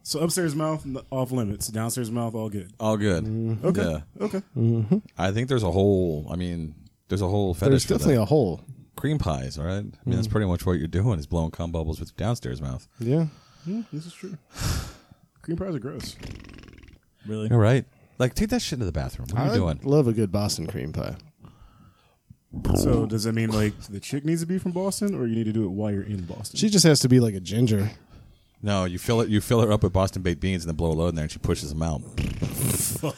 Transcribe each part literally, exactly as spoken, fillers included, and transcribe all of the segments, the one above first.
So upstairs mouth off limits, downstairs mouth all good. All good. Mm-hmm. Okay. Yeah. Okay. Mm-hmm. I think there's a whole. I mean, there's a whole fetish. There's for definitely that. a hole. Cream pies, all right? I mean, mm. that's pretty much what you're doing is blowing cum bubbles with your downstairs mouth. Yeah. Yeah, this is true. Cream pies are gross. Really? You're right. Like, take that shit to the bathroom. What are I you doing? love a good Boston cream pie. So does that mean like the chick needs to be from Boston, or you need to do it while you're in Boston? She just has to be like a ginger. No, you fill it. You fill her up with Boston baked beans and then blow a load in there, and she pushes them out. Fuck.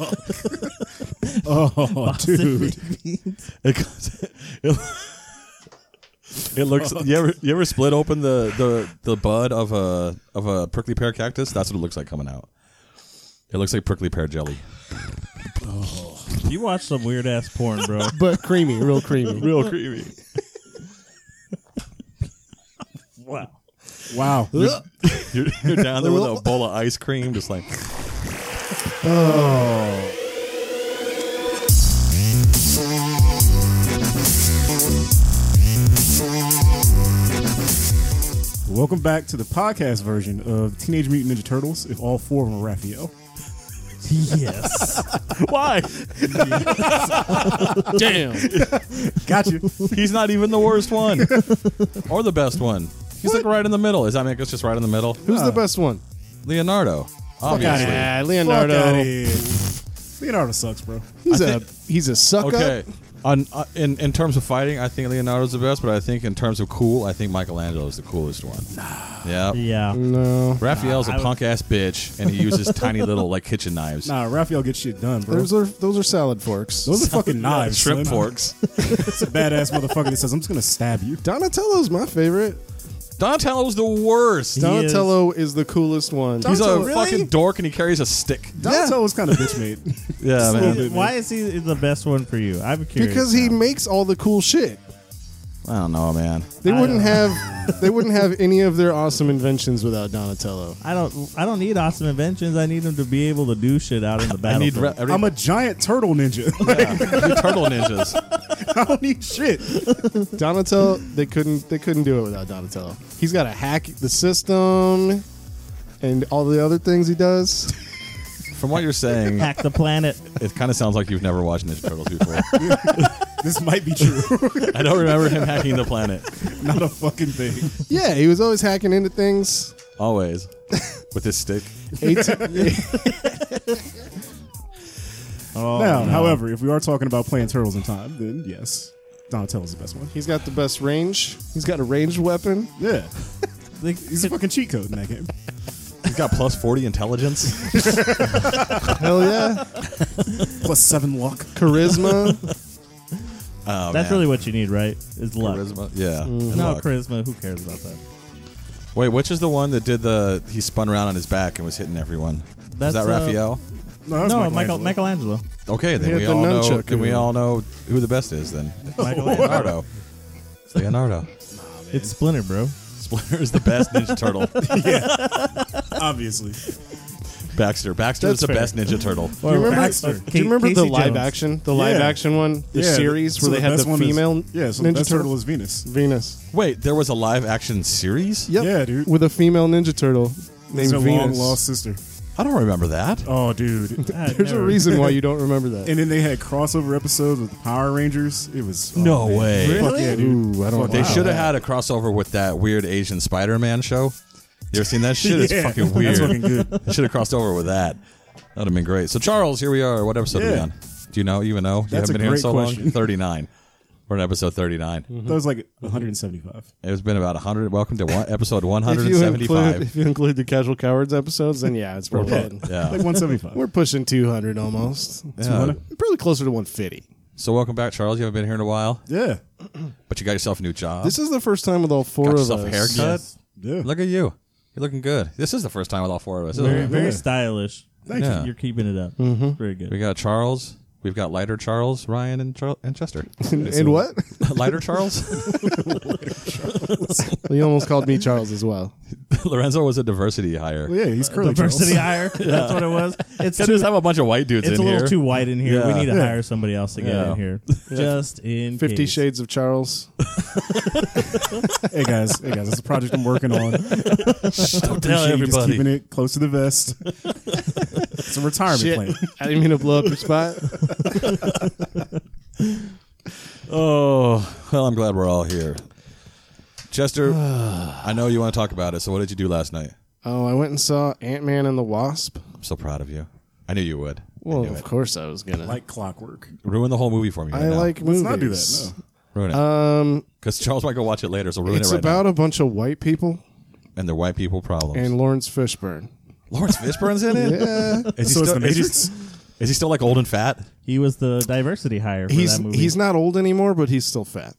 Oh, dude. It, it, it looks. You ever you ever split open the, the, the bud of a of a prickly pear cactus? That's what it looks like coming out. It looks like prickly pear jelly. Oh. You watch some weird ass porn, bro. But creamy, real creamy. Real creamy. Wow. Wow. You're, you're, you're down there with a bowl of ice cream, just like. Oh. Welcome back to the podcast version of Teenage Mutant Ninja Turtles, if all four of them are Raphael. Yes. Why? Damn. Got you. He's not even the worst one. Or the best one. He's what? like right in the middle. Does that make us just right in the middle? Who's uh, the best one? Leonardo. Obviously. Yeah, Leonardo. Leonardo sucks, bro. He's I a think, he's a suck okay. up. On, uh, in, in terms of fighting, I think Leonardo's the best, but I think in terms of cool, I think Michelangelo is the coolest one. Yeah. Yeah. No. Raphael's nah, a punk ass bitch, and he uses tiny little like kitchen knives. Nah, Raphael gets shit done, bro. Those are those are salad forks. Those are fucking knives. Shrimp son. forks. It's a badass motherfucker that says, I'm just going to stab you. Donatello's my favorite. Donatello's the worst. He Donatello is. is the coolest one. He's Donatello, a really? fucking dork, and he carries a stick. Donatello's kind of bitch made. Yeah, man. bit, Why man. is he the best one for you? I'm curious. Because he now. makes all the cool shit. I don't know, man. They I wouldn't don't- have they wouldn't have any of their awesome inventions without Donatello. I don't. I don't need awesome inventions. I need him to be able to do shit out in the I need battlefield. re- every, I'm a giant turtle ninja. yeah, you turtle ninjas. I don't need shit. Donatello, they couldn't they couldn't do it without Donatello. He's got to hack the system and all the other things he does. From what you're saying, Hack the planet. it kind of sounds like you've never watched Ninja Turtles before. This might be true. I don't remember him hacking the planet. Not a fucking thing. Yeah, he was always hacking into things. Always. With his stick. eighteen Oh, now, no. however, if we are talking about playing Turtles in Time, then yes, Donatello's the best one. He's got the best range. He's got a ranged weapon. Yeah. They- He's a fucking cheat code in that game. He's got plus forty intelligence. Hell yeah. Plus seven luck. Charisma. Oh, That's man. really what you need, right? Is luck. Charisma. Yeah. Mm. No Luck. charisma. Who cares about that? Wait, which is the one that did the? He spun around on his back and was hitting everyone. That's, Is that uh, Raphael? No, that's No, Michelangelo. Michael, Michelangelo. Okay, then He had we the all know. nunchuck Then we in. all know who the best is. Then Michelangelo. Leonardo. It's Leonardo. It's Splinter, bro. Splinter is the best Ninja Turtle. Obviously. Baxter. Baxter That's is the fair. best Ninja Turtle. Do you remember, Baxter. do you remember the Casey live Jones. action? The live Yeah. action one? The Yeah, series so where they had best the one is- female Yeah, so Ninja the best Turtle? turtle is Venus. Venus. Wait, there was a live action series? Yep. Yeah, dude. With a female Ninja Turtle It's named a Venus. long lost sister. I don't remember that. Oh, dude. I There's never- a reason why you don't remember that. And then they had crossover episodes with the Power Rangers. It was oh, No man. way. Fuck Really? yeah, dude. Ooh, I don't Fuck They wow. should have had a crossover with that weird Asian Spider-Man show. You ever seen that shit? It's Yeah, fucking weird. That's fucking good. They should have crossed over with that. That would have been great. So, Charles, here we are. What episode are we Yeah. on? Do you know? You even know? You That's haven't a been here great so question. long? thirty-nine. We're on episode thirty-nine. That was like one hundred seventy-five. It's been about one hundred. Welcome to one, episode one If hundred you, include, seventy-five. if you include the Casual Cowards episodes, then yeah, it's probably Yeah. Yeah. Like one seventy-five. we're pushing two hundred almost. Yeah. Probably closer to one fifty. So, welcome back, Charles. You haven't been here in a while, Yeah. but you got yourself a new job. This is the first time with all four got of yourself us. a haircut. Yes. Yeah. Look at you. You're looking good. This is the first time with all four of us. Isn't Very, it? very Yeah. stylish. Thank Yeah. You're keeping it up. Mm-hmm. Very good. We got Charles. We've got Lighter Charles, Ryan, and, Char- and Chester. And, and what? Lighter Charles? You almost called me Charles as well. Lorenzo was a diversity hire. Well, yeah, he's curly Diversity Charles. hire. That's what it was. It's Can't too, just have a bunch of white dudes it's in a little here. too white in here. We Yeah. need to Yeah. hire somebody else to get Yeah. in here, just in Fifty case. Shades of Charles. Hey guys, hey guys, it's a project I'm working on. Don't Appreciate tell you just everybody. keeping it close to the vest. It's a retirement Shit. plan. I didn't mean to blow up your spot. Oh, well, I'm glad we're all here. Chester, I know you want to talk about it, so what did you do last night? Oh, I went and saw Ant-Man and the Wasp. I'm so proud of you. I knew you would. Well, I knew of it. course I was gonna. Like clockwork. Ruin the whole movie for me right I now. like Let's movies. not do that. No. Ruin it. Um, Because Charles might go watch it later, so ruin it's it right about a bunch of white people now. And their white people problems. and Lawrence Fishburne. Lawrence Fishburne's in it? Yeah, Is he, So it's still, the is, he, Matrix? is he still like old and fat? He was the diversity hire for he's that movie. he's not old anymore, but he's still fat.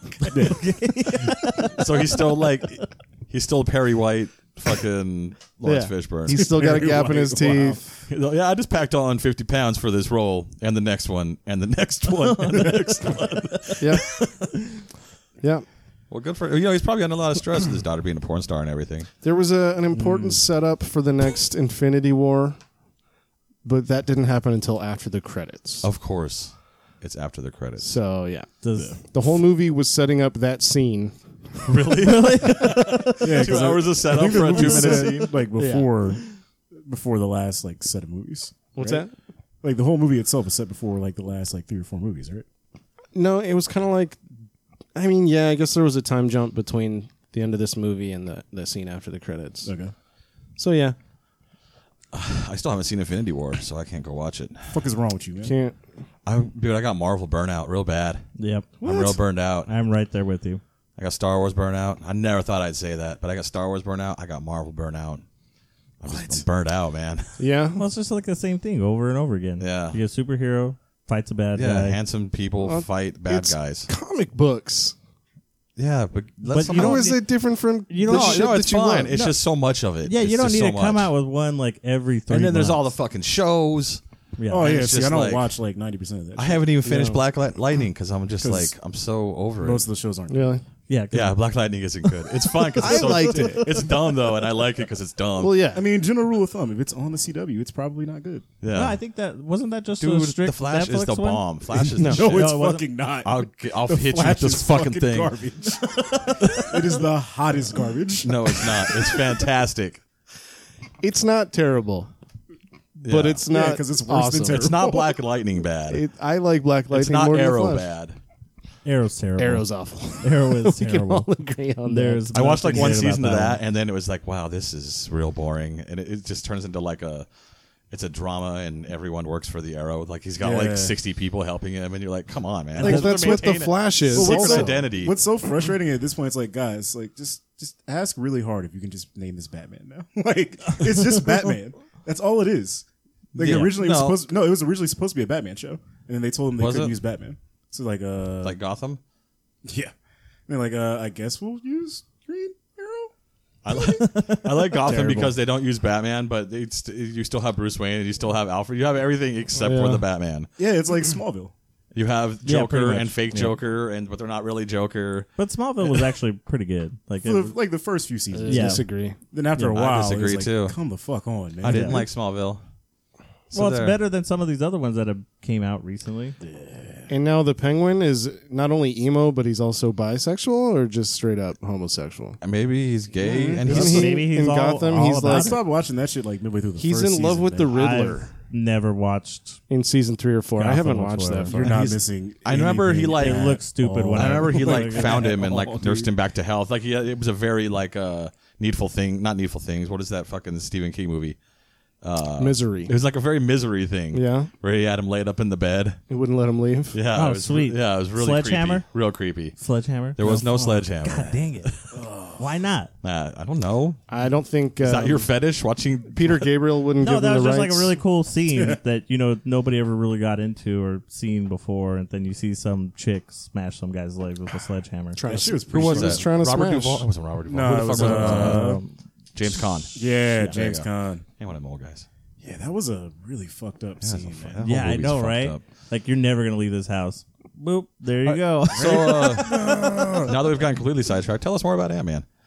So he's still like, he's still Perry White, fucking Lawrence Yeah. Fishburne. He's still got a Very gap in his white. Wow. teeth. Yeah, I just packed on fifty pounds for this role, and the next one, and the next one, and the next one. Yeah, yeah. Well, good for you know. He's probably under a lot of stress with his daughter being a porn star and everything. There was a, an important setup for the next Infinity War, but that didn't happen until after the credits. Of course, it's after the credits. So yeah, Does, the whole movie was setting up that scene. Really? Yeah, Two 'cause I- hours of I setup think the for a movie two-minute set, scene. like before, before the last like set of movies. What's right? that? Like the whole movie itself was set before like the last like three or four movies, right? No, it was kind of like, I mean, yeah, I guess there was a time jump between the end of this movie and the, the scene after the credits. Okay. So yeah, I still haven't seen Infinity War, so I can't go watch it. Fuck is wrong with you, man? can't. I, dude, I got Marvel burnout real bad. yep. I'm real burned out. I'm right there with you. I got Star Wars burnout. I never thought I'd say that, but I got Star Wars burnout. I got Marvel burnout. I'm just I'm burned out, man. Yeah, Well, it's just like the same thing over and over again. Yeah. You get a superhero, fights a bad Yeah, guy. handsome people Well, fight bad it's guys. comic books. Yeah, but But let's you How don't is need- it different from you the don't- no, shit no, that it's you fine. love? It's just so much of it. yeah, It's you don't just need so to come much. out with one like every three And then there's all the months. fucking shows. Yeah. Oh yeah, It's see, I just don't like- watch like ninety percent of that. I shit. haven't even finished No. Black Light- Lightning because I'm just 'Cause like I'm so over it. Most of the shows aren't. Really? Yeah, 'cause Yeah, Black Lightning isn't good. It's fun because I it's so, liked it. It's dumb though, and I like it because it's dumb. Well, yeah. I mean, general rule of thumb: if it's on the C W, it's probably not good. yeah, No, I think that wasn't that just a dude, strict the Flash Netflix is the one? bomb. Flash is No. the No, shit. it's it wasn't. fucking not. I'll get- I'll The hit you Flash with this is fucking thing. Garbage. It is the hottest garbage. No, it's not. It's fantastic. It's not terrible, but Yeah. it's not Yeah, 'cause it's worse than awesome. It's not Black Lightning bad. It, I like Black Lightning it's not more than Arrow Flash. bad. Arrow's terrible. Arrow's awful. Arrow is We can all terrible. agree on that. There's I watched like nothing one good about season of that, one. and then it was like, wow, this is real boring, and it, it just turns into like a, it's a drama, and everyone works for the Arrow. Like he's got Yeah. like sixty people helping him, and you're like, come on, man. Like, Just that's what the maintain it. Flash is. Well, what's secret so- identity. What's so frustrating at this point? It's like, guys, like just just ask really hard if you can just name this Batman now. Like it's just Batman. That's all it is. Like Yeah. originally, it was No. supposed no, it was originally supposed to be a Batman show, and then they told them they Was couldn't it? use Batman. So like, uh, like Gotham. yeah, and they're like, uh, I guess we'll use Green Arrow. I like I like Gotham Terrible. because they don't use Batman, but it's, you still have Bruce Wayne and you still have Alfred. You have everything except for Yeah. the Batman. Yeah, it's like Smallville. You have Yeah, Joker pretty much. and fake Yeah. Joker, and but they're not really Joker. But Smallville was actually pretty good. Like, For it, the, like the first few seasons. Yeah. Disagree. Then after a I while, disagree, it's like, too. come the fuck on, man. I didn't Yeah. like Smallville. So well, it's there. better than some of these other ones that have came out recently. And now the Penguin is not only emo, but he's also bisexual or just straight up homosexual. Maybe he's gay, and Isn't he's he Maybe he's in all- Gotham? all he's about I like it. stopped watching that shit like midway through the he's first in love season, with the man. Riddler I've never watched. in season three or four. I Gotham haven't watched whatsoever. that far. You're not He's- missing. I remember he, anything like- It at looks stupid all. when I remember he like Like, found him and like oh, nursed dude. him back to health. Like he, it was a very like uh, needful thing, not needful things. What is that fucking Stephen King movie? Misery. It was like a very misery thing. Yeah. where he had him laid up in the bed. He wouldn't let him leave. Yeah, Oh, it was, sweet. Yeah, it was really Sledgehammer? creepy. Real creepy. Sledgehammer? There was no sledgehammer. God dang it. Why not? Nah, I don't know. I don't think uh, Is that your fetish? Watching Peter Gabriel wouldn't No, give that him was the just rights. like a really cool scene that, you know, nobody ever really got into or seen before. And then you see some chick smash some guy's legs with a sledgehammer. trying That to shit was Who pretty was strong. that? trying to Robert smash. Duvall. It wasn't Robert Duvall. No, Who the it was, fuck was it? uh, Um, James Caan. Yeah, there James you go. Caan. Hey, one of them old guys. Yeah, that was a really fucked up that's scene, a fu- man. that yeah, whole I movie's know, fucked right? up. Like, you're never going to leave this house. Boop. There you go. So uh, now that we've gotten completely sidetracked, tell us more about Ant Man.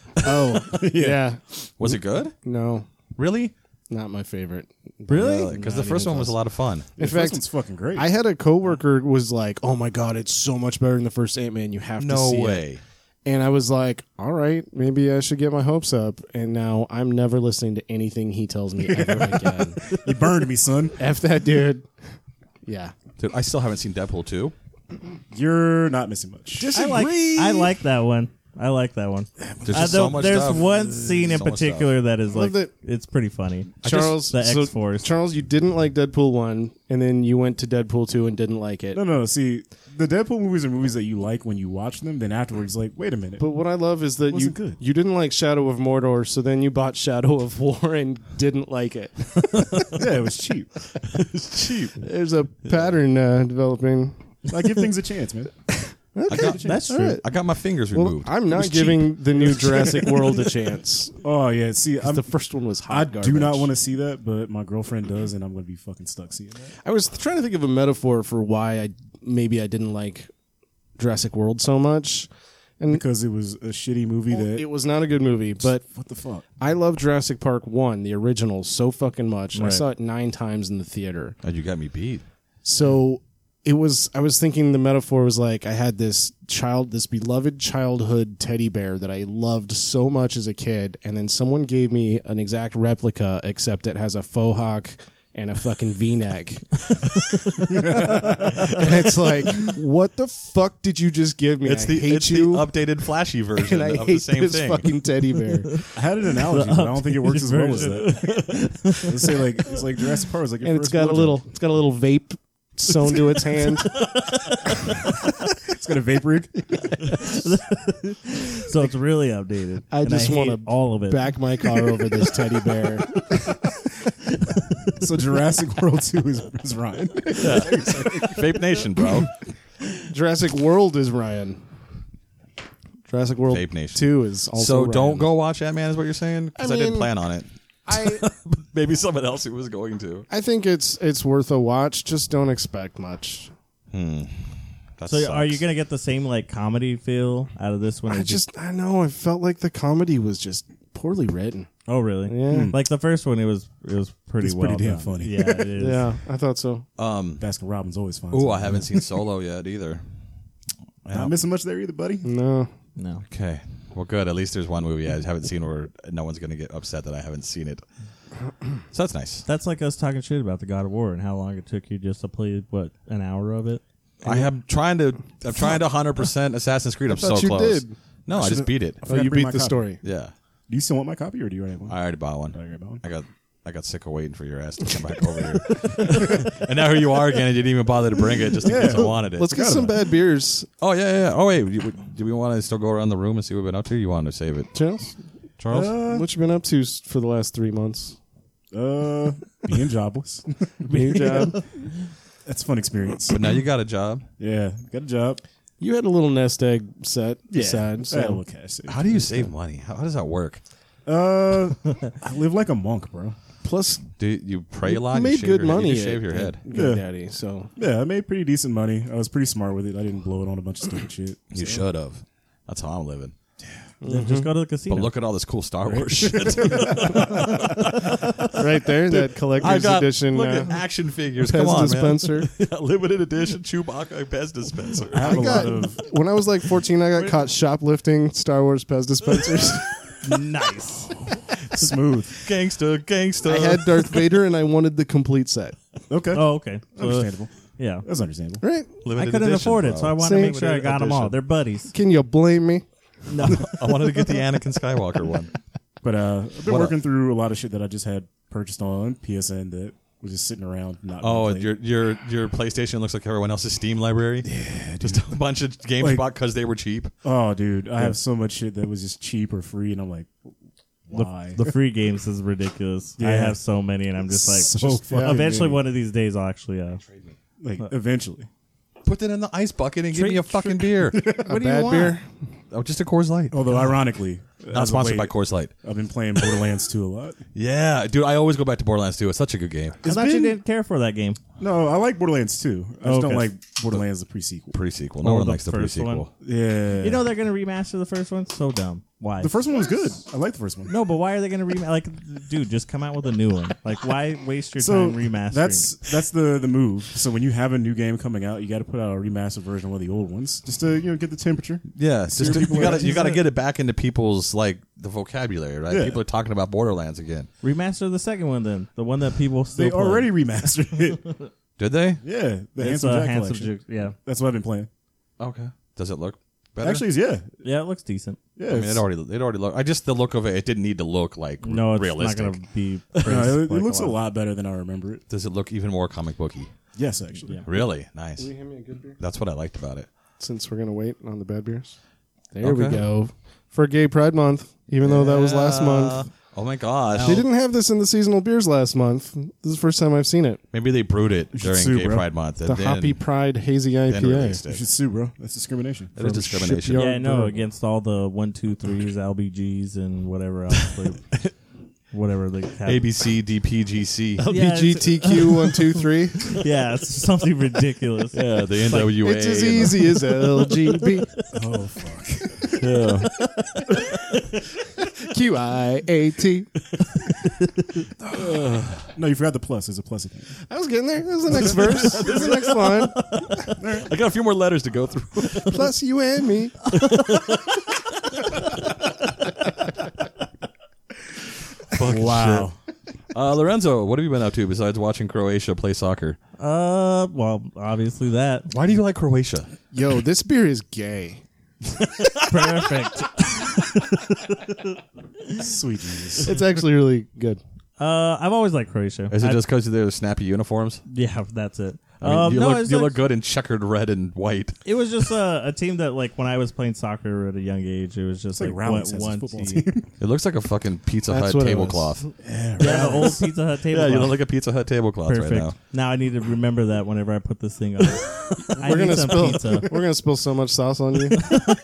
Oh, yeah. Was it good? No, Really? not my favorite. Really? Because the Not first even one was a close. lot of fun. In The first fact, one's fucking great. I had a coworker was like, "Oh my god, it's so much better than the first Ant-Man. You have to No see it." way. And I was like, "All right, maybe I should get my hopes up." And now I'm never listening to anything he tells me ever again. You burned me, son. F that dude. Yeah. Dude, I still haven't seen Deadpool two. You're not missing much. I like I like that one. I like that one. There's I just so don't- much there's stuff. one scene in So much particular that is like Love that- it's pretty funny. Charles, the so, X-Force. Charles, you didn't like Deadpool one, and then you went to Deadpool two and didn't like it. No, no, no. See, the Deadpool movies are movies that you like when you watch them. Then afterwards, like, wait a minute. But what I love is that you Wasn't good. you didn't like Shadow of Mordor, so then you bought Shadow of War and didn't like it. Yeah, it was cheap. It's cheap. There's a pattern uh, developing. I give things a chance, man. I got, That's All true. right. I got my fingers Well, removed. I'm It not was giving cheap. the new Jurassic World a chance. Oh yeah. See, I'm, The first one was hot I garbage. do not want to see that, but my girlfriend does, and I'm going to be fucking stuck seeing that. I was trying to think of a metaphor for why I maybe I didn't like Jurassic World so much, and Because it was a shitty movie that. it was not a good movie. But what the fuck? I love Jurassic Park one, the original, so fucking much. And I Right. saw it nine times in the theater. Oh, you got me beat. So it was, I was thinking the metaphor was like I had this child, this beloved childhood teddy bear that I loved so much as a kid, and then someone gave me an exact replica, except it has a faux hawk and a fucking V-neck. And it's like, what the fuck did you just give me? It's I the hate it's you, the updated flashy version and I of the hate same this thing. fucking teddy bear. I had an analogy, but I don't think it works as well as that. Let's say like it's like Jurassic Park was like your And it's first got a blowjob. little, it's got a little vape sewn to its hand. It's got a vape rig. So it's really outdated. I And just hate want to all of it. back my car over this teddy bear. So Jurassic World two is, is Ryan. Vape Nation, bro. Jurassic World is Ryan. Jurassic World Vape Nation. two is also So Ryan. don't go watch Ant-Man is what you're saying? Because I I, didn't mean- plan on it. I Maybe someone else who was going to. I think it's it's worth a watch. Just don't expect much. That So are you sucks. gonna get the same like comedy feel out of this one? I or just I know I felt like the comedy was just poorly written. oh really? Yeah. Like the first one, it was it was pretty It's well pretty damn done. funny. Yeah, it is. Yeah, I thought so. Um. Baskin Robbins always fine. Oh, I haven't seen Solo yet either. Not missing much there either, buddy. No. No. Okay. Well, good. At least there's one movie I haven't seen where no one's going to get upset that I haven't seen it. So that's nice. That's like us talking shit about the God of War and how long it took you just to play what an hour of it. I am trying to. I'm trying to one hundred percent Assassin's Creed. I'm so thought you close. did. No, I just beat it. Oh, forgot you to bring beat my the copy. story. Yeah, Do you still want my copy, or do you already have one? I already bought one. Oh, you already bought one? I got. I got sick of waiting for your ass to come back over here. And now here you are again, and you didn't even bother to bring it just in case I wanted it. Let's get Forgot some about bad beers. Oh yeah, yeah. yeah. Oh wait, you- do we want to still go around the room and see what we've been up to? Or you want to save it, Charles, Charles? Uh, what you been up to s- for the last three months? Uh, being jobless. New job. That's a fun experience. but now you got a job. Yeah, got a job. You had a little nest egg set Yeah, aside. I had a So little cash saved. How do you save money? How, how does that work? Uh, I live like a monk, bro. plus, Do you, you pray a lot? you You made shave good your head? money. You just shave at- your at head. GoDaddy. So Yeah, I made pretty decent money. I was pretty smart with it. I didn't blow it on a bunch of stupid shit. You So- should have. That's how I'm living. Then just go to the casino. But look at all this cool Star Wars shit. right there, that collector's edition look uh, at action figures. Pez Come on, dispenser. man. Limited edition Chewbacca Pez dispenser. I have I a got lot of. when I was like fourteen, I got caught shoplifting Star Wars Pez dispensers. nice. Smooth. Gangsta, gangsta. I had Darth Vader, and I wanted the complete set. Okay. Oh, okay. So, Understandable. yeah. That's understandable. Right? Limited I couldn't edition, afford it, bro. so I wanted See? to make sure I Limited got them all. edition. They're buddies. Can you blame me? No. I wanted to get the Anakin Skywalker one. But uh, I've been What working through a lot of shit that I just had purchased on P S N that was just sitting around. Not Oh, being your your your PlayStation looks like everyone else's Steam library. Yeah, just a bunch of games Like- bought because they were cheap. Oh, dude, I have so much shit that was just cheap or free, and I'm like, The, why? the free games is ridiculous. I Yeah. have so many, and I'm just like, So just- fucking eventually many. one of these days I'll actually. Uh, like eventually. Put that in the ice bucket and give Treat- me a fucking beer. A what do you bad want? beer? Oh, just a Coors Light. Although, ironically, Not sponsored by Coors Light. I've been playing Borderlands two a lot. Yeah, dude, I always go back to Borderlands two. It's such a good game. I thought you didn't care for that game. No, I like Borderlands two. I just Okay. don't like Borderlands the pre-sequel. Pre-sequel. No Oh, one the likes the first pre-sequel. one? Yeah. You know they're gonna remaster the first one. So dumb. Why? the first one was good. I like the first one. No, but why are they gonna remaster? Like, dude, just come out with a new one. Like, why waste your So time remastering? that's that's the the move. So when you have a new game coming out, you got to put out a remastered version of one of the old ones, just to you know get the temperature. Yeah, it's just Seriously, you people gotta like you gotta that. get it back into people's like the vocabulary, right? Yeah. People are talking about Borderlands again. Remaster the second one, then the one that people still They play. already remastered it. Did they? Yeah, the It's Handsome a Jack handsome collection. Jack- yeah, That's what I've been playing. Okay. Does it look better? Actually, yeah, yeah, it looks decent. yeah. I mean, it's- it already it already look. I just the look of it. It didn't need to look like No, it's realistic. not gonna be. no, praised it, it like looks a lot. lot better than I remember it. Does it look even more comic booky? Yes, actually. Yeah. Really nice. Can you hand me a good beer? That's what I liked about it. Since we're gonna wait on the bad beers. There we Okay. go. For Gay Pride Month, even though that was last month. Oh my gosh! They didn't have this in the seasonal beers last month. This is the first time I've seen it. Maybe they brewed it should during sue, Gay bro. Pride Month. The and then, Hoppy Pride Hazy I then P A. released You it. should sue, bro. That's discrimination. That is discrimination. Shipyard Yeah, I know Brewery. against all the one, two, threes, L B Gs, and whatever else, they, whatever they have. A B C D P G C. Yeah, L G B T Q one two three. Yeah, it's something ridiculous. Yeah, the N W A. It's as and the- easy as L G B Oh fuck. Yeah. Q I A T. No, you forgot the plus. There's a plus again. I was getting there. That was the next verse. That was the next line. I got a few more letters to go through. Plus you and me. Fucking Wow. shit. Uh, Lorenzo, what have you been up to besides watching Croatia play soccer? Uh, well, obviously that. Why do you like Croatia? Yo, this beer is gay. Perfect. Sweet Jesus. It's actually really good. Uh, I've always liked Croatia. Is it I- just because of their snappy uniforms? Yeah, that's it. I mean, um, you no, look, it's you like- look good in checkered red and white. It was just a, a team that, like, when I was playing soccer at a young age, it was just It's like like, one, Rollins has a one football team. team. It looks like a fucking Pizza That's Hut what it tablecloth. Yeah, Yeah, the old Pizza Hut table. Yeah, you look like a Pizza Hut tablecloth Perfect. right now. I need to remember that whenever I put this thing on. I We're need gonna some spill. pizza. We're gonna spill so much sauce on you.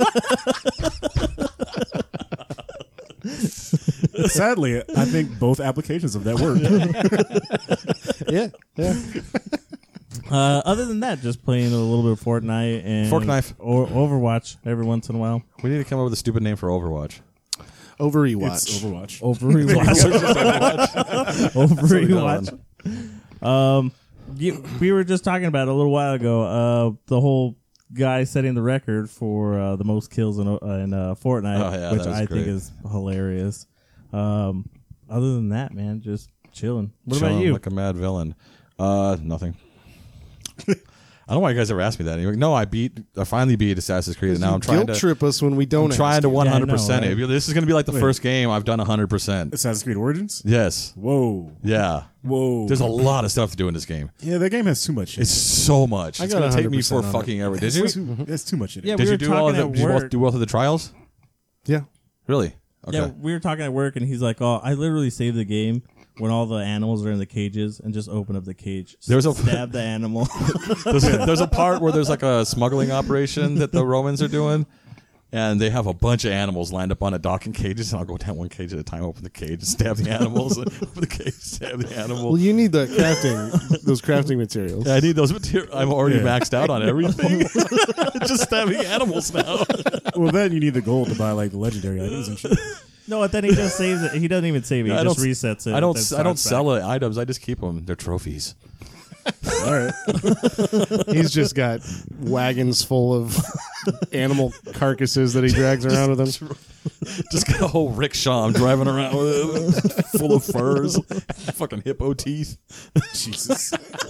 Sadly, I think both applications of that work. yeah, yeah. Uh, other than that, just playing a little bit of Fortnite and Fork knife. or Overwatch every once in a while. We need to come up with a stupid name for Overwatch. Over It's Watch. Overwatch. Overwatch. Overwatch. Um, you, we were just talking about it a little while ago. Uh, the whole guy setting the record for uh, the most kills in, uh, in uh, Fortnite, Oh, yeah, which that was I great. think is hilarious. Um, other than that, man, just chilling. What about Chilling you? Like a mad villain. Uh, nothing. I don't know why you guys ever asked me that. You're like, no, I beat. I finally beat Assassin's Creed, and now I'm trying guilt to. trip us when we don't. I'm trying ask to you. one hundred percent Yeah, I know, it. This is going to be like the Wait. first game I've done one hundred percent. Assassin's Creed Origins. Yes. Whoa, Yeah. whoa. There's a lot of stuff to do in this game. yeah, that game has too much. Shit. It's so much. I It's got going to take me for one hundred percent on fucking ever. Did It's you? too, There's too much in it. Yeah, Did we you were do all of talking the? at Did you both work. do both of the trials? Yeah. Really? Okay. Yeah, we were talking at work, and he's like, "Oh, I literally saved the game when all the animals are in the cages and just open up the cage, There's a- stab the animal." There's, a, there's a part where there's like a smuggling operation that the Romans are doing, and they have a bunch of animals lined up on a dock in cages, and I'll go down one cage at a time, open the cage, and stab the animals, and open the cage, stab the animal. Well, you need the crafting, those crafting materials. Yeah, I need those materials. I'm already Yeah. maxed out on everything. Just stabbing animals now. Well, then you need the gold to buy like the legendary items and shit. No, and then he just saves it. He doesn't even save it. He I just don't- resets it. I don't. then I don't starts sell it, items. I just keep them. They're trophies. All right. He's just got wagons full of animal carcasses that he drags around with him. Just got a whole rickshaw I'm driving around with, full of furs, fucking hippo teeth. Jesus.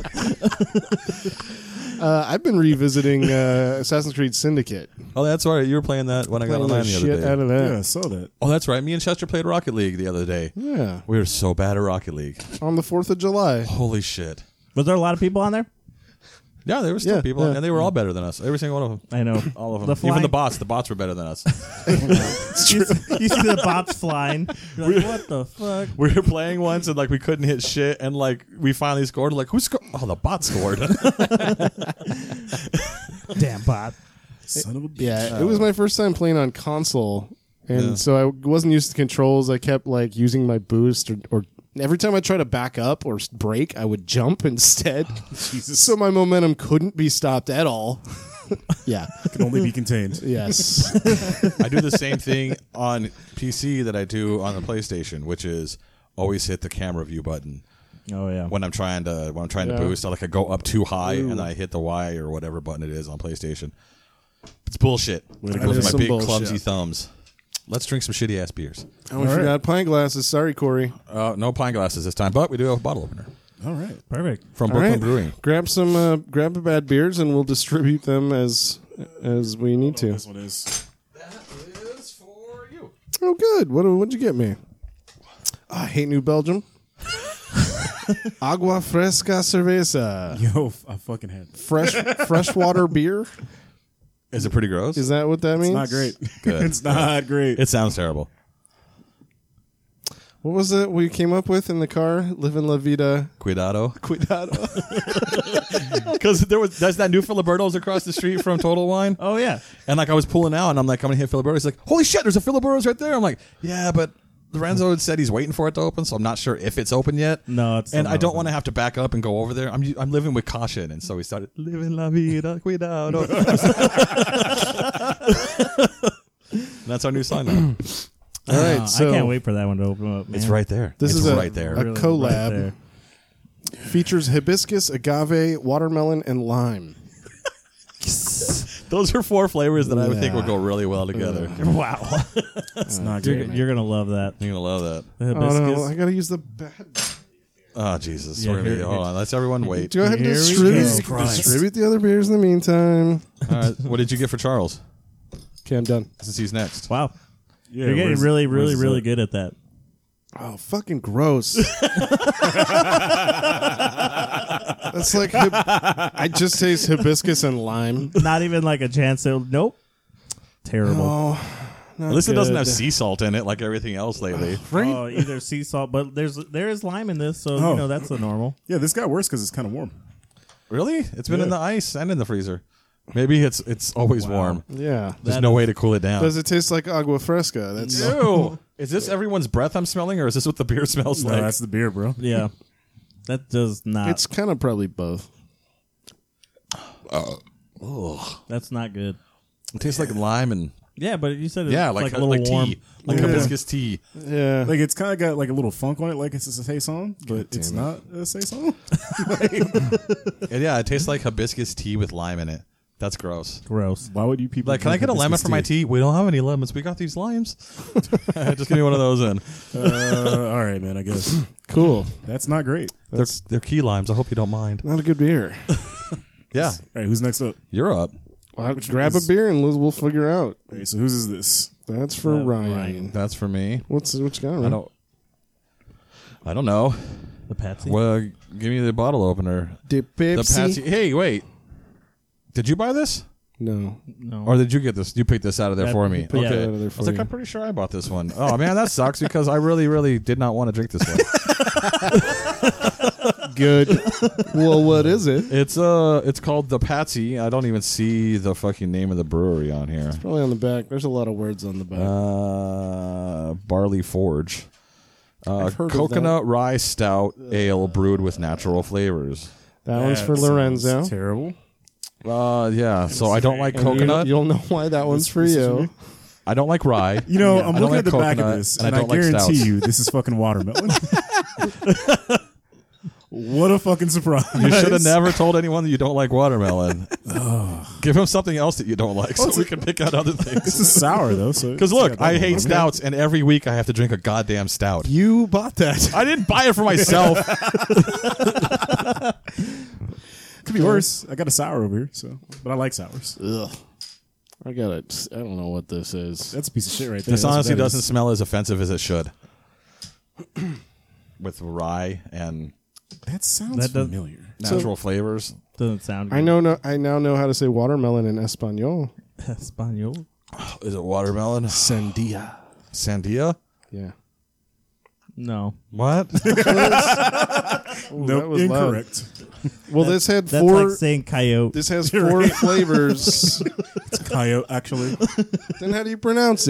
Uh, I've been revisiting uh, Assassin's Creed Syndicate. Oh, that's right. You were playing that when I got Playing online the the other shit day. out of that. Yeah, I saw that. Oh, that's right. Me and Chester played Rocket League the other day. Yeah, We were so bad at Rocket League. on the fourth of July. Holy shit. Was there a lot of people on there? Yeah, there were still Yeah, people, yeah. and they were all better than us. Every single one of them. I know. All of them. The Even flying- the bots. The bots were better than us. You, you see the bots flying. You're like, what the fuck? We were playing once, and like we couldn't hit shit, and like we finally scored. Like, who scored? Oh, the bot scored. Damn bot. Son of a bitch. Yeah, it was my first time playing on console, and Yeah. so I wasn't used to controls. I kept like using my boost, or, or every time I try to back up or s- brake, I would jump instead. Jesus. So my momentum couldn't be stopped at all. Yeah. Can only be contained. Yes. I do the same thing on P C that I do on the PlayStation, which is always hit the camera view button Oh yeah. when I'm trying to when I'm trying Yeah. to boost. I like I go up too high and I hit the Y or whatever button it is on PlayStation. It's bullshit. Way to It go. goes That is with my some big bullshit. clumsy thumbs. Let's drink some shitty ass beers. Oh, we All right. forgot pint glasses. Sorry, Corey. Uh, no pine glasses this time, but we do have a bottle opener All right. Perfect. from All Brooklyn right. Brewing. Grab some, uh, grab the bad beers, and we'll distribute them as as we need to. This one is. That is for you. Oh, good. What what'd you get me? I hate New Belgium. Agua fresca cerveza. Yo, I fucking had. It. Fresh freshwater beer. Is it pretty gross? Is that what that means? It's not great. Good. It's not great. It sounds terrible. What was it we came up with in the car? Living La Vida. Cuidado. Cuidado. Because there was there's that new Filiberto's across the street from Total Wine. Oh yeah. And like I was pulling out and I'm like, I'm gonna hit Filiberto's. He's like, holy shit, there's a Filiberto's right there. I'm like, yeah, but Lorenzo had said he's waiting for it to open, so I'm not sure if it's open yet. No, it's And not I don't open. want to have to back up and go over there. I'm I'm living with caution, and so we started living la vida, cuidado. That's our new song now. All right, Uh, so I can't wait for that one to open up. Man. It's right there. This it's is a- right there. a Really collab. right there. features hibiscus, agave, watermelon, and lime. Those are four flavors that I would think Yeah. would go really well together. Wow. It's not you're, great. you're gonna love that. You're gonna love that. The Oh no, hibiscus. I gotta use the bad. Oh Jesus! Yeah, We're gonna be- here- hold on, let's everyone wait. Go ahead and Here we distribute, go. distribute the other beers in the meantime. All right, what did you get for Charles? Okay, I'm done. Since he's next. Wow. Yeah, You're getting where's- really, where's really, this really at? good at that. Oh, fucking gross. That's like hib- I just taste hibiscus and lime. Not even like a chance to. Nope. Terrible. Oh, not At least it doesn't good. have sea salt in it like everything else lately. Right? Oh, either sea salt, but there's there is lime in this, so Oh. you know that's the normal. Yeah, this got worse because it's kind of warm. Really? It's been Yeah. in the ice and in the freezer. Maybe it's it's always warm. Yeah. There's That no is- way to cool it down. Does it taste like agua fresca? That's Ew. Is this everyone's breath I'm smelling, or is this what the beer smells No, like? that's the beer, bro. Yeah, that does not. it's kind of probably both. That's not good. It tastes like lime and Yeah, but you said it's yeah, like, like a little like warm. tea, like Yeah. hibiscus tea. Yeah. Like it's kind of got like a little funk on it, like it's a saison, but it's not a saison. And yeah, it tastes like hibiscus tea with lime in it. That's gross. Gross. Why would you people Like, can I drink get a lemon hibiscus for my tea? We don't have any lemons. We got these limes. Just give me one of those in. Uh, all right, man. I guess Cool. that's not great. They're, That's they're key limes. I hope you don't mind. not a good beer. Yeah, All right, who's next up? you're up. Well, Which grab is- a beer and we'll, we'll figure out. All right, so whose is this? That's for Uh, Ryan. Ryan. That's for me. What's what you got? I Ryan? don't. I don't know. The Patsy. Well, give me the bottle opener. De The Pepsi. Patsy. Hey, wait. Did you buy this, No. No. or did you get this? You picked this out of there That- for me. put that Okay. out of there I for was like, you. I'm pretty sure I bought this one. Oh man, that sucks because I really, really did not want to drink this one. Good. Well, what is it? It's uh, it's called the Patsy. I don't even see the fucking name of the brewery on here. Probably on the back. There's a lot of words on the back. Uh, Barley Forge. Uh, I've heard of coconut rye stout ale brewed with natural flavors. that one's for That Lorenzo. sounds Terrible. Uh, yeah. So I don't like And you- coconut. You'll know why that one's for this is you. me. I don't like rye. You know, Yeah. I'm I don't looking like at the back of coconut, this, and and, I I, don't like guarantee stouts. you this is fucking watermelon. What a fucking surprise! You should have never told anyone that you don't like watermelon. Give him something else that you don't like, so we can pick out other This things. is sour though. So Because it's look, got that I one. hate Okay. stouts, and every week I have to drink a goddamn stout. You bought that. I didn't buy it for myself. Could be worse. I got a sour over here, so but I like sours. Ugh. I got it. I don't know what this is. That's a piece of shit right there. This That's what honestly that doesn't is. smell as offensive as it should. With rye and That sounds That does- familiar. natural flavors. Doesn't sound good. I know. No, I now know how to say watermelon in Espanol. Espanol. Is it watermelon? Sandia. Sandia? Yeah. No. What? Ooh, that Nope, was loud. incorrect. Well, this had That's four. like saying coyote. this has four flavors. It's coyote, actually. Then how do you pronounce it?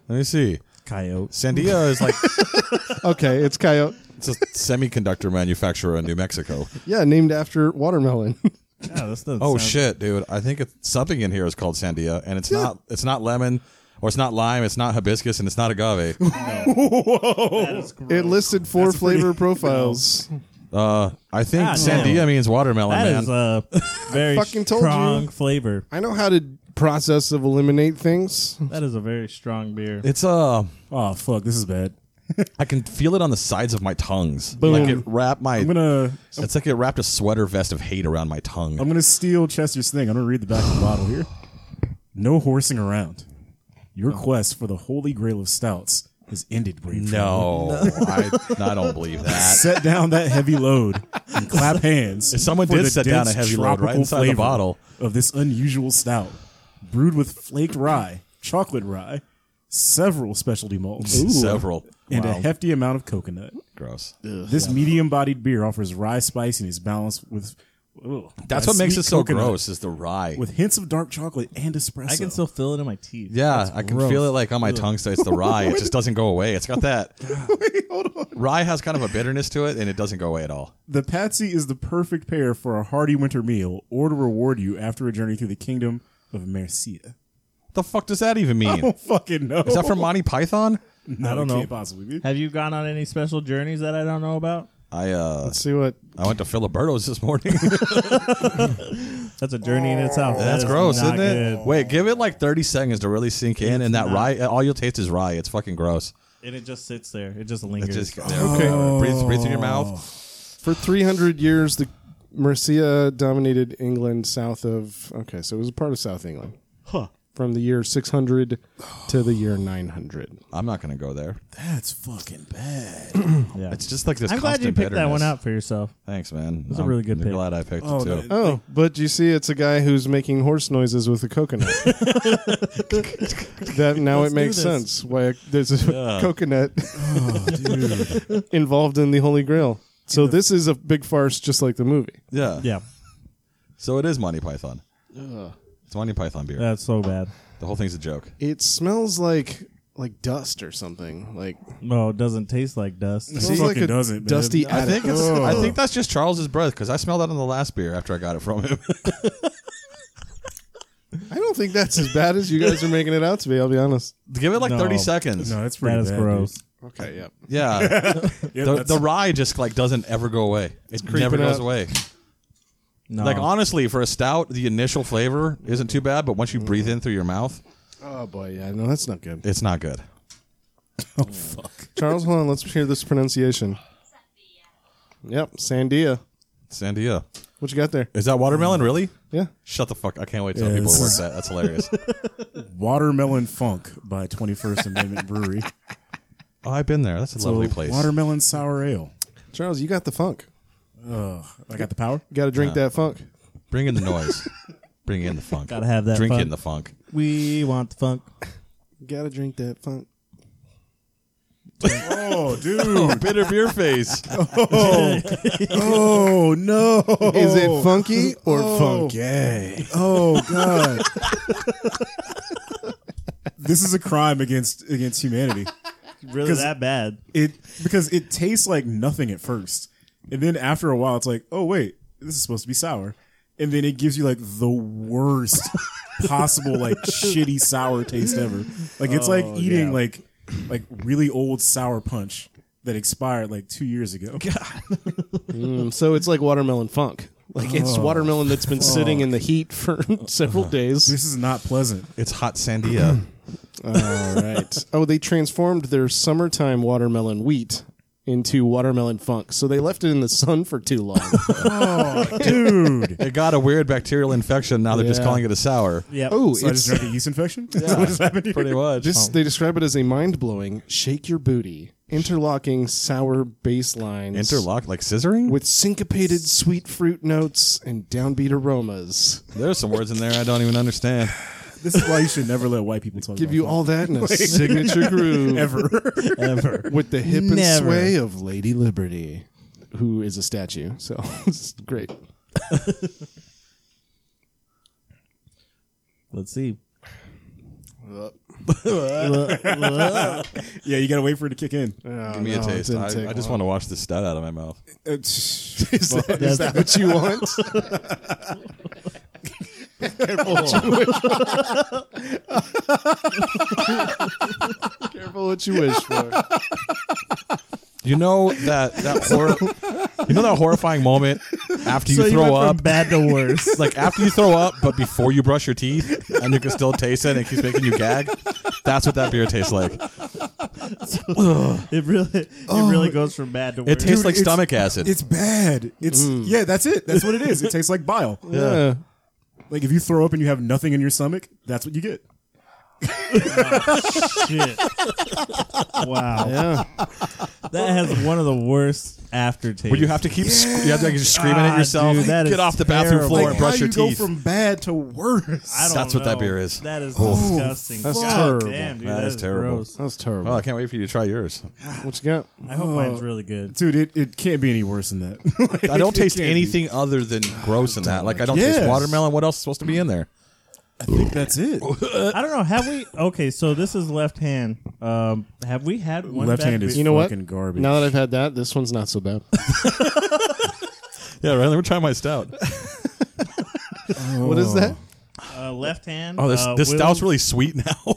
Let me see. Coyote. Sandia is like Okay, it's coyote. it's a semiconductor manufacturer in New Mexico. Yeah, named after watermelon. Yeah, this doesn't Oh sound- shit, dude! I think it's, something in here is called Sandia, and it's not. It's not lemon, or it's not lime. It's not hibiscus, and it's not agave. That is gross. It listed four That's pretty- flavor profiles. Uh, I think God Sandia damn. means watermelon, That man. is a very Fucking told you. strong flavor. I know how to process of eliminate things. That is a very strong beer. it's uh, Oh fuck, this is bad. I can feel it on the sides of my tongues. Boom. Like it wrapped my. I'm gonna It's like it wrapped a sweater vest of hate around my tongue. I'm gonna steal Chester's thing. I'm gonna read the back of the bottle here. No horsing around. Your quest for the holy grail of stouts has ended, brave traveler. No, I, I don't believe that. Set down that heavy load and clap hands. If someone for did the set down a dense heavy load right tropical inside the flavor bottle. of this unusual stout, brewed with flaked rye, chocolate rye, several specialty malts, Several. and a Wow. hefty amount of coconut. Gross. This medium-bodied beer offers rye spiciness balanced with. ugh, That's by what makes sweet it so coconut gross is the rye. with hints of dark chocolate and espresso. I can still feel it in my teeth. yeah, I can gross. feel it like on my tongue. So it's the rye. It just doesn't go away. It's got that. Wait, hold on. Rye has kind of a bitterness to it, and it doesn't go away at all. The Patsy is the perfect pair for a hearty winter meal or to reward you after a journey through the kingdom of Mercia. What the fuck does that even I mean? don't fucking know. Is that from Monty Python? No, I don't it know. Can't possibly be. Have you gone on any special journeys that I don't know about? I uh, Let's see what. I went to Filiberto's this morning. That's a journey in itself. That That's is gross, not isn't it? good. Wait, give it like thirty seconds to really sink in, and that not. rye, all you'll taste is rye. It's fucking gross. And it just sits there. It just It lingers. just Okay. breathe, breathe through your mouth. For three hundred years, the Mercia dominated England south of. Okay, so it was a part of South England. Huh. From the year six hundred to the year nine hundred. I'm not gonna go there. That's fucking bad. yeah. It's just like this. I'm glad you constant picked that one bitterness. out for yourself. Thanks, man. was a I'm really good pick. glad I picked Oh, it too. no. Oh, but you see, it's a guy who's making horse noises with a coconut. that now Let's it do makes this. sense why there's a Yeah. coconut Oh, dude. involved in the Holy Grail. So this is a big farce, just like the movie. Yeah. Yeah. So it is Monty Python. It's Monty Python beer. That's so bad. The whole thing's a joke. It smells like like dust or something. Like No, it doesn't taste like dust. it It smells like fucking a doesn't, man. dusty I attic. think it's, I think that's just Charles's breath because I smelled that on the last beer after I got it from him. I don't think that's as bad as you guys are making it out to be. I'll be honest. Give it like No. thirty seconds. No, that's pretty That is bad. gross. Okay, yep. Yeah. Dude. Yeah, the, that's- the rye just like doesn't ever go away. It creeping never goes up. away. No. Like honestly, for a stout, the initial flavor isn't too bad, but once you breathe in through your mouth, Oh boy, yeah, no, that's not good. it's not good. oh, fuck. Charles, hold on, let's hear this pronunciation. Yep, Sandia. Sandia. What you got there? Is that watermelon really? Yeah. Shut the fuck. I can't wait till Yeah, people this work is- that. That's hilarious. Watermelon Funk by twenty-first Amendment Brewery. Oh, I've been there. That's a lovely So, place. Watermelon Sour Ale. Charles, you got the funk. Ugh. I got the power? You got to drink Yeah. that funk. Bring in the noise. Bring in the funk. Gotta have that Drink funk. in the funk. We want the funk. You got to drink that funk. Oh, dude. Bitter beer face. Oh, no. Is it funky or Oh. funky? Oh, God. This is a crime against against humanity. Really 'Cause- that bad? It because it tastes like nothing at first, and then after a while, it's like, oh wait, this is supposed to be sour, and then it gives you like the worst possible like shitty sour taste ever. Like it's like eating yeah. like like really old sour punch that expired like two years ago. Mm, so it's like watermelon funk. Like it's watermelon that's been sitting in the heat for several days. This is not pleasant. It's hot sandia. All right. Oh, they transformed their summertime watermelon wheat into watermelon funk. So they left it in the sun for too long. Oh, dude. It got a weird bacterial infection. Now they're just Yeah. calling it a sour. Yep. Oh, So I it's just drank a yeast infection? Is that what just happened here? Pretty much. just they describe it as a mind-blowing shake your booty, interlocking sour bass lines. Interlock, like scissoring? with syncopated sweet fruit notes and downbeat aromas. There's some words in there I don't even understand. This is why you should never let white people talk Give about you funk. all that in a signature groove. ever. Ever. With the hip and Never. sway of Lady Liberty, who is a statue. So it's great. Let's see. Yeah, you gotta wait for it to kick in. Oh, Give me a no, it taste. didn't I, take I just long. want to wash the stat out of my mouth. It's- Is that, is that what you want? Careful what you wish for. Careful what you wish for. You know that that hor- you know that horrifying moment after you so throw you went up, from bad to worse. like after you throw up, but before you brush your teeth, and you can still taste it, and it keeps making you gag. That's what that beer tastes like. It really, it really goes from bad to worse. It tastes Dude, like it's- stomach acid. It's bad. It's yeah, that's it. That's what it is. It tastes like bile. Yeah. Like if you throw up and you have nothing in your stomach, that's what you get. Shit. Wow, Yeah. that has one of the worst aftertastes. Where you have to keep sc- you have to like, screaming Ah, at yourself. dude, that Get is off the bathroom terrible. floor Like and how brush you your go teeth. from bad to worse. I don't That's what that know. beer is. That is Oh, disgusting. that's God terrible. Damn, dude, That that is is terrible. gross. That's terrible. Oh, I can't wait for you to try yours. What you got? I hope mine's really good. Dude, it, it can't be any worse than that. Like, I don't it taste can't be. anything other than gross in that. Like I don't taste Yes. watermelon. What else is supposed to be in there? I think that's it. I don't know. Have we? Okay, so this is left hand. Um, have we had one Left bad hand is beer- You know what? fucking garbage. Now that I've had that, this one's not so bad. Yeah, right. Let me try my stout. What is that? uh, left hand? Oh, this uh, this Wheels, stout's really sweet now.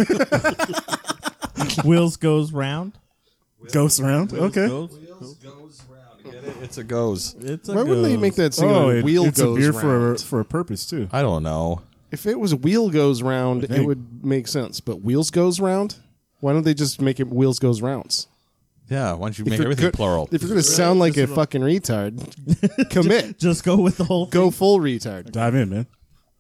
Wheels goes round. Ghost around. Okay. Goes, goes round. Get it? It's a goes. it's a Why wouldn't they goes. make that Oh, single it- wheel it's goes a beer round? for a, for a purpose too. I don't know. If it was wheel goes round, it think. would make sense. But wheels goes round? Why don't they just make it wheels goes rounds? Yeah, why don't you If make you're everything go- plural? If you're going to sound like a fucking retard, commit. Just go with the whole thing. Go full retard. Dive in, man.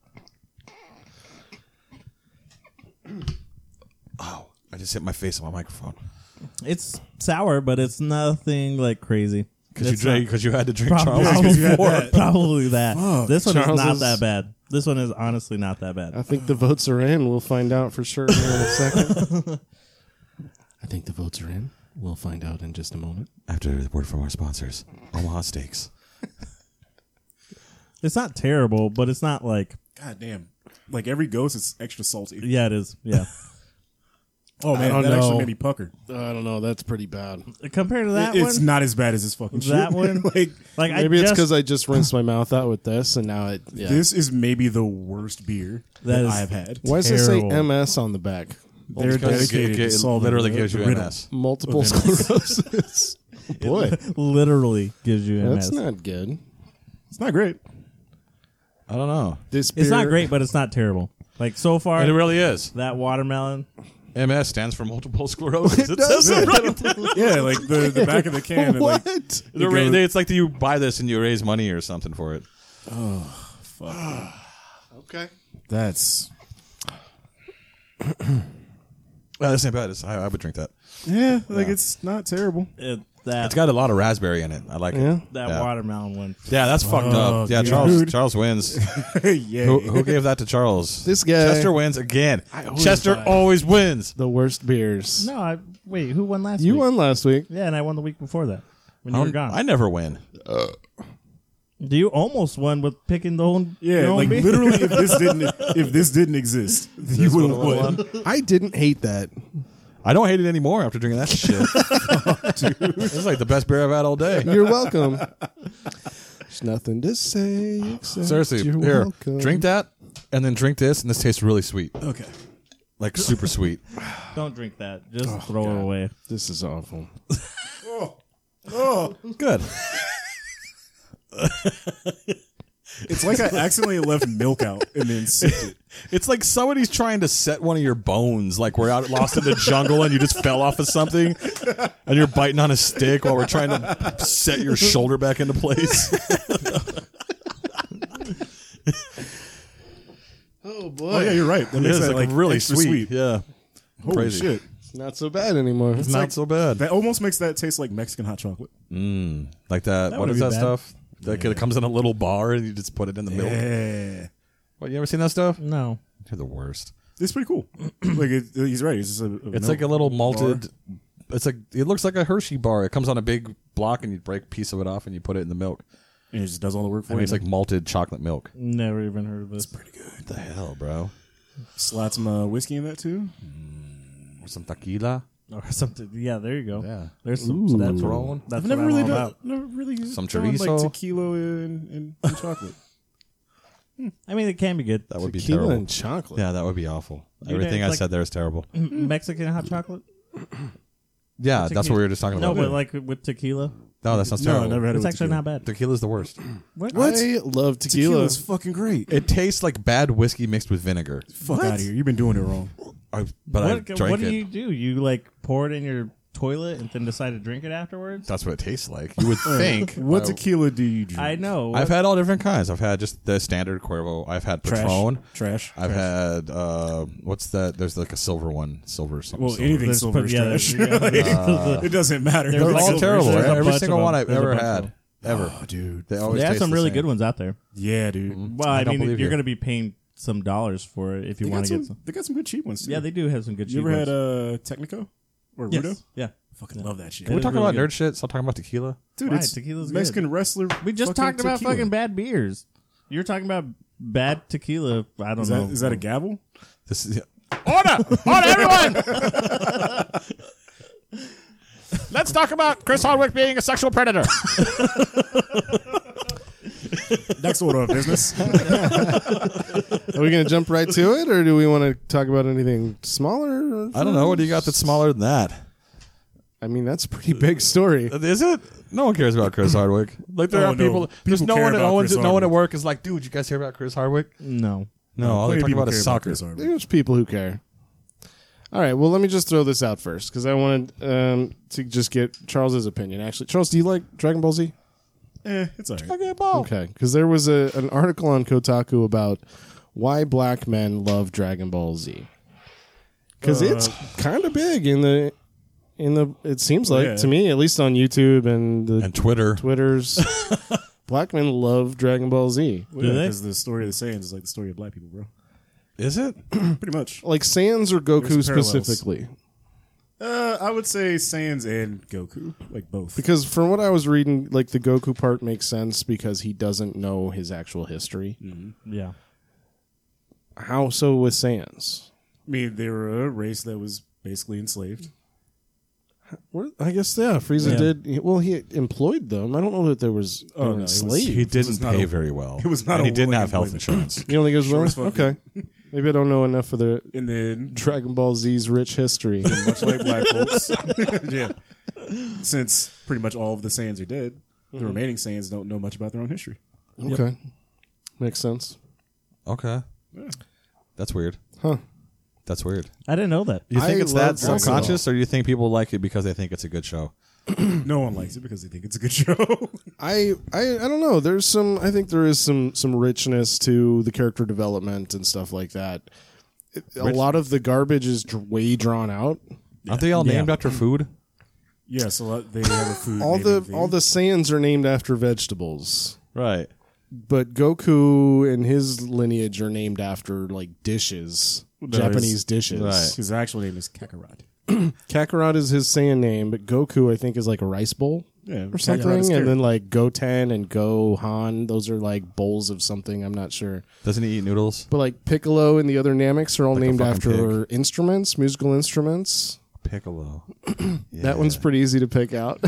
Oh, I just hit my face on my microphone It's sour, but it's nothing like crazy. because you It's drank not- because you had to drink Probably, Charles. because you had before. that. Probably that. Fuck. This one Charles is not is- that bad. This one is honestly not that bad. I think the votes are in. We'll find out for sure here in a second. I think the votes are in. We'll find out in just a moment. After the word from our sponsors, Omaha Steaks. It's not terrible, but it's not like God damn. Like every ghost is extra salty. yeah, it is. Yeah, Oh man, don't that actually know. made me pucker. I don't know. That's pretty bad. compared to that It- it's one, not as bad as this fucking shit. that one, like like Maybe I it's just, because I just rinsed my mouth out with this, and now it. Yeah. this is maybe the worst beer That that, is- I have had. Why does it say terrible. M S on the back? They're Because it, dedicated it, to it solving literally the- gives the you riddle. M S. Multiple Of M S. sclerosis. Boy, literally gives you M S. that's not good. It's not great. I don't know. This It's not beer- great, but it's not terrible. Like so far, And it really is. that watermelon. M S stands for multiple sclerosis. It does says it it? right. Yeah, like the, the back of the can. and, What? Like, The ra- It's like you buy this and you raise money or something for it. Okay. that's Well, that's not bad. It's, I, I would drink that. yeah, like it's not terrible. It, that It's got a lot of raspberry in it. I like Yeah. it. that yeah. watermelon one. Yeah, that's fucked Oh, up. Yeah, dude. Charles Charles wins. yeah. who, who gave that to Charles? This guy. Chester wins again. always Chester buy it. always wins. The worst beers. No, I wait. Who won last You week? won last week. Yeah, and I won the week before that when you I were don't- gone. I never win. You almost won with picking the own. Yeah, your own like beer. literally, if this didn't if this didn't exist, you would have won. I didn't hate that. I don't hate it anymore after drinking that shit. This is like the best beer I've had all day. You're welcome. There's nothing to say except Seriously, you're here, welcome. drink that, and then drink this, and this tastes really sweet, Okay. like super sweet. Don't drink that. Just throw it away. This is awful. Oh, Good. it's like I accidentally left milk out and then sipped it. It's like somebody's trying to set one of your bones, like we're out lost in the jungle and you just fell off of something, and you're biting on a stick while we're trying to set your shoulder back into place. Oh boy, Oh yeah, you're right. That It makes is that like, like really extra sweet. Yeah, Holy Crazy. shit! it's not so bad anymore. it's not like- so bad. That almost makes that taste like Mexican hot chocolate. Mm, like that. That what is wouldn't that be bad. stuff? Like it comes in a little bar and you just put it in the milk. Yeah, What, you ever seen that stuff? No. You're the worst. it's pretty cool. like it, he's right. It's just a, a It's milk like a little bar. malted. It's like it looks like a Hershey bar. It comes on a big block and you break a piece of it off and you put it in the milk. and it just does all the work for And you. it's like malted chocolate milk. Never even heard of this. pretty good. What the hell, bro? Slot some uh, whiskey in that too. Or some tequila. Or something. Yeah, there you go. Yeah. There's some. Ooh. That's Thrown. That's I've never what really I'm all done, about. never really Some done, like chorizo? tequila and, and, and chocolate. I mean, it can be good. That would be Tequila terrible. and chocolate. Yeah, that would be awful. You Everything know, I like- said there is terrible. Mexican hot chocolate. Yeah, that's what we were just talking No, about. but like with tequila, No, that sounds No, I terrible. never had it it's with actually tequila. not bad. Tequila's the worst. What? I love tequila. Tequila's fucking great. It tastes like bad whiskey mixed with vinegar. Fuck out of here. You've been doing it wrong. I, but I What, drank what do it. you do? You like pour it in your toilet and then decide to drink it afterwards? That's what it tastes like. You would think. What I- tequila do you drink? I know. I've had all different kinds. I've had just the standard Cuervo. I've had Trash. Patron. Trash. I've had uh, what's that? There's like a silver one, silver something. Well, silver. anything There's- silver is yeah, trash. there's- yeah, it doesn't matter. There's They're like all a- terrible. there's a Every bunch single of one them. I've There's a ever bunch of had, them. ever. Oh, dude. They always They have taste some the really same. good ones out there. Yeah, dude. Well, I I, don't mean, believe you're you. going to be paying some dollars for it if you They want got to get some, some. they got some good cheap ones too. Yeah, they do have some good You cheap ever ones. had uh, Technico or yes. Rudo? Yeah. Fucking love that shit. Can we It talk is really about good. nerd shit? Stop talking about tequila. Dude, Right, it's tequila's Mexican good. wrestler. We just fucking talked about tequila. fucking bad beers. You're talking about bad tequila. I don't Is know. that, is that a gavel? This is Order! Order, everyone! Let's talk about Chris Hardwick being a sexual predator. Next order of business. Are we going to jump right to it, or do we want to talk about anything smaller? I don't know. What do you got that's smaller than that? I mean, that's a pretty big story. Is it? No one cares about Chris Hardwick. Like there Oh, are no. people. There's People no care one. about No one. Chris No one at Hardwick. work is like, dude, you guys hear about Chris Hardwick? no. No, all Plenty they of talk people about care is soccer. Chris Hardwick. There's people who care. All right, well, let me just throw this out first because I wanted um, to just get Charles's opinion. Actually, Charles, do you like Dragon Ball Z? Eh, it's alright. Okay, because there was a an article on Kotaku about why black men love Dragon Ball Z. Because Uh, it's kind of big in the in the. It seems like Yeah. to me, at least on YouTube and the And Twitter. Twitters, black men love Dragon Ball Z. Well, Do yeah, they? because the story of the Saiyans is like the story of black people, bro. Is it? Pretty much. Like Sans or Goku There's parallels. specifically. Uh, I would say Saiyans and Goku, like both. Because from what I was reading, like the Goku part makes sense because he doesn't know his actual history. Yeah. How so with Sans? I mean, they were a race that was basically enslaved. Well, I guess yeah, Frieza Yeah. did. Well, he employed them. I don't know that there was they Oh, were no, it was- enslaved. He didn't not pay a- very well. it was not And a he didn't willing have health employment. insurance. You don't think it was Sure well? as fuck Okay, maybe I don't know enough of the And then, Dragon Ball Z's rich history. much like black folks, yeah, since pretty much all of the Saiyans are dead, the remaining Saiyans don't know much about their own history. Okay, makes sense. Okay. That's weird. Huh? That's weird. I didn't know that. You think I it's love that Dragon subconscious, or do you think people like it because they think it's a good show? No one likes it because they think it's a good show. I, I I don't know. There's some. I think there is some some richness to the character development and stuff like that. It- a Rich- lot of the garbage is dr- way drawn out. Aren't they all Yeah. named after food? Yeah, so uh, they have a food. All the naming thing. all the Saiyans are named after vegetables. Right. But Goku and his lineage are named after like dishes, No, Japanese his- dishes. Right. His actual name is Kakarot. Kakarot is his Saiyan name, but Goku I think is like a rice bowl Yeah, or Kakarot something, is and carrot. then like Goten and Gohan, those are like bowls of something. I'm not sure, Doesn't he eat noodles? but like Piccolo and the other Nameks are all Like a named fucking after instruments, musical instruments. Piccolo. That one's pretty easy to pick out.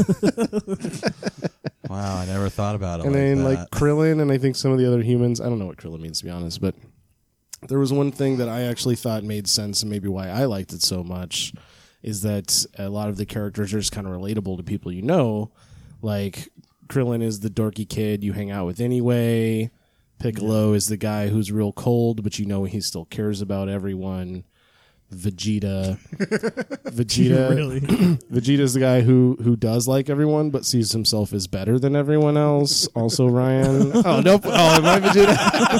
Wow, I never thought about it. and like then that. like Krillin and I think some of the other humans. I don't know what Krillin means to be honest, but there was one thing that I actually thought made sense and maybe why I liked it so much is that a lot of the characters are just kind of relatable to people you know. Like Krillin is the dorky kid you hang out with anyway. Piccolo is the guy who's real cold, but you know he still cares about everyone. Vegeta, Vegeta, Really? Vegeta's the guy who who does like everyone, but sees himself as better than everyone else. Also, Ryan. Oh nope. Oh, am I Vegeta?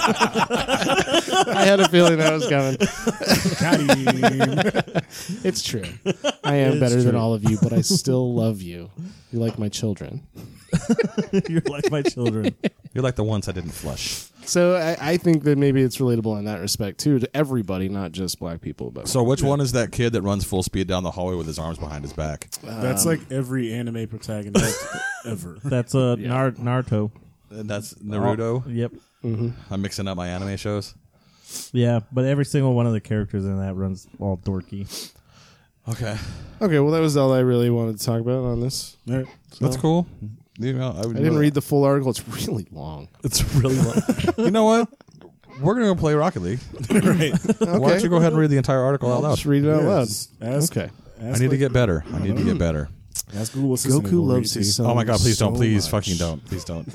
I had a feeling that was coming. Got him. It's true. I am It's better than true. all of you, but I still love you. You like my children. You're like my children. You're like the ones I didn't flush. So I, I think that maybe it's relatable in that respect too to everybody, not just black people. But So which one is that kid that runs full speed down the hallway with his arms behind his back? That's like every anime protagonist ever. That's uh, Nar- Naruto. And that's Naruto. Yep. I'm mixing up my anime shows. Yeah, but every single one of the characters in that runs all dorky. Okay, Okay, well, that was all I really wanted to talk about on this. All right. that's cool. You know, I, would I didn't read the full article. It's really long. It's really long. You know what? We're gonna go play Rocket League. right. Why don't you go ahead and read the entire article out I'll loud? just read it out Yeah, loud. just ask- Okay. I ask need to like- get better. I need to get better. Ask Google Assistant. Goku to go read loves it his to you. son. Oh my god! Please don't! so Please much. fucking don't! Please don't!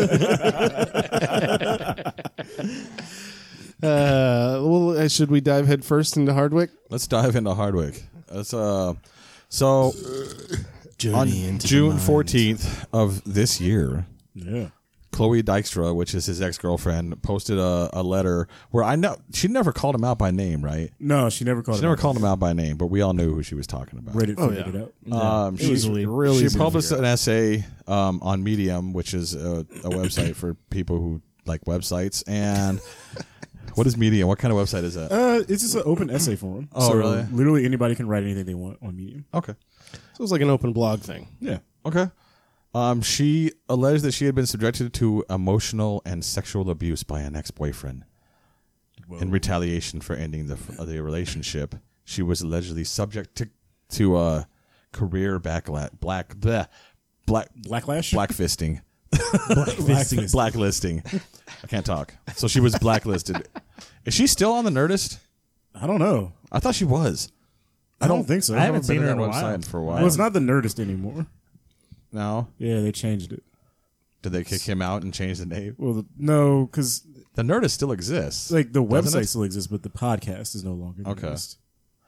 Uh, well, uh, should we dive head first into Hardwick? Let's dive into Hardwick. Let's uh, so on June fourteenth of this year, Yeah. Chloe Dykstra, which is his ex girlfriend, posted a, a letter where I know she never called him out by name, right? No, she never called. She it never out. called him out by name, but we all knew who she was talking about. Reddit Oh, figured yeah. it out. Um, she, Easily. Really she easy to published figure an essay um, on Medium, which is a, a website for people who like websites. And what is Medium? What kind of website is that? Uh, it's just an open essay forum. Oh, so really? Literally anybody can write anything they want on Medium. Okay. So it was like an open blog thing. Yeah. Okay. Um, she alleged that she had been subjected to emotional and sexual abuse by an ex-boyfriend. In retaliation for ending the the relationship, she was allegedly subject to to uh, career backla- black bleh, black Blacklash. blackfisting, Blacklisting. blacklisting. I can't talk. So she was blacklisted. Is she still on the Nerdist? I don't know. I thought she was. I don't think so. I haven't Been seen her on in a that while. website for a while. Well, it's not the Nerdist anymore. No. Yeah, they changed it. Did they kick him out and change the name? Well, the, no, because The Nerdist still exists. like the Doesn't website it? still exists, but the podcast is no longer. the Okay. Nerdist.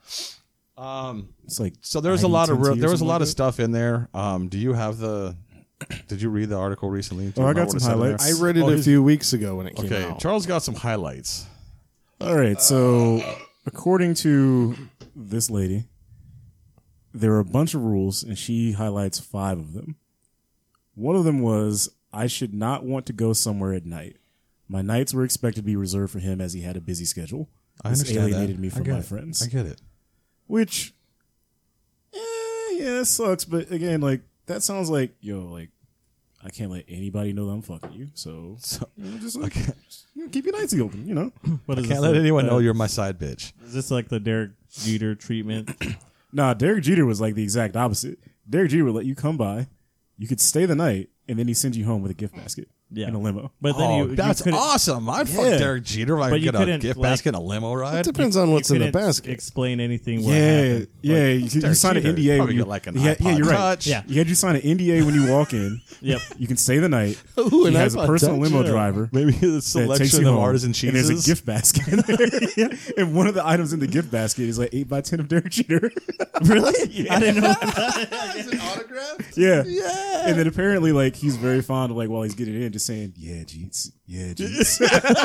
Um. It's like So there was a lot of ninety, real, ten there was a something lot like of that. stuff in there. Um. Do you have the? Did you read the article recently? Do you Oh, I remember got what some it said in there? highlights. I read it Oh, a his- few weeks ago when it came Okay, out. Charles got some highlights. All right, so according to this lady, there are a bunch of rules, and she highlights five of them. One of them was, I should not want to go somewhere at night. My nights were expected to be reserved for him as he had a busy schedule. I This understand alienated that. me I from get my it. friends. I get it. Which, eh, yeah, it sucks, but again, like, that sounds like, yo, like, I can't let anybody know that I'm fucking you, so, you know, just, like, just, you know, keep your nights open, you know? What is Can't this let like, anyone uh, know you're my side bitch. Is this like the Derek Jeter treatment? Nah, Derek Jeter was like the exact opposite. Derek Jeter would let you come by, you could stay the night, and then he sends you home with a gift basket Yeah. in a limo. But then Oh, you, that's you couldn't, awesome! I'd fuck Yeah. Derek Jeter if I But could you get a couldn't, gift like- basket and a limo ride. It depends on what's you in the couldn't basket. explain anything. What Yeah, happened. yeah, you, you Derek sign an Jeter N D A. probably When you, get like an yeah, yeah, iPod you're right. Touch. Yeah. You had you sign an N D A when you walk in. Yep. You can stay the night. Ooh, he an has a iPod personal Touch. limo Yeah. driver. Maybe the That takes selection you of home, artisan and cheeses. there's a gift basket in there. And one of the items in the gift basket is like eight by ten of Derek Jeter. Really? I didn't know. Yeah. Yeah. And then apparently, like, he's very fond of, like, while he's getting it in, just saying, yeah, Jeets. Yeah, Jeets.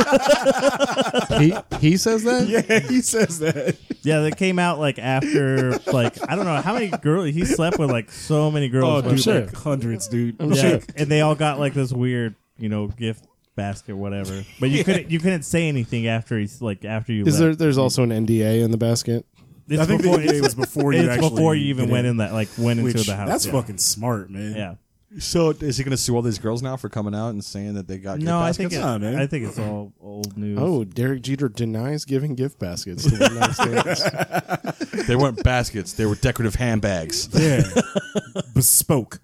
he, he says that? Yeah, he says that. Yeah, that came out like after like I don't know how many girls he slept with, like so many girls. Oh, but, dude, sure. like hundreds, dude. I'm yeah, sure. and they all got like this weird, you know, gift basket, whatever. But you couldn't you couldn't say anything after he's like after you. Is left. there? There's also an N D A in the basket. It's I think before, the N D A was before you it's actually before you even get went in. in that like went into Which, the house. that's yeah. fucking smart, man. Yeah. So is he going to sue all these girls now for coming out and saying that they got gift No, I baskets? think it, Nah, man. I think it's all old news. Oh, Derek Jeter denies giving gift baskets to the United States. They weren't baskets; they were decorative handbags. Yeah. Bespoke.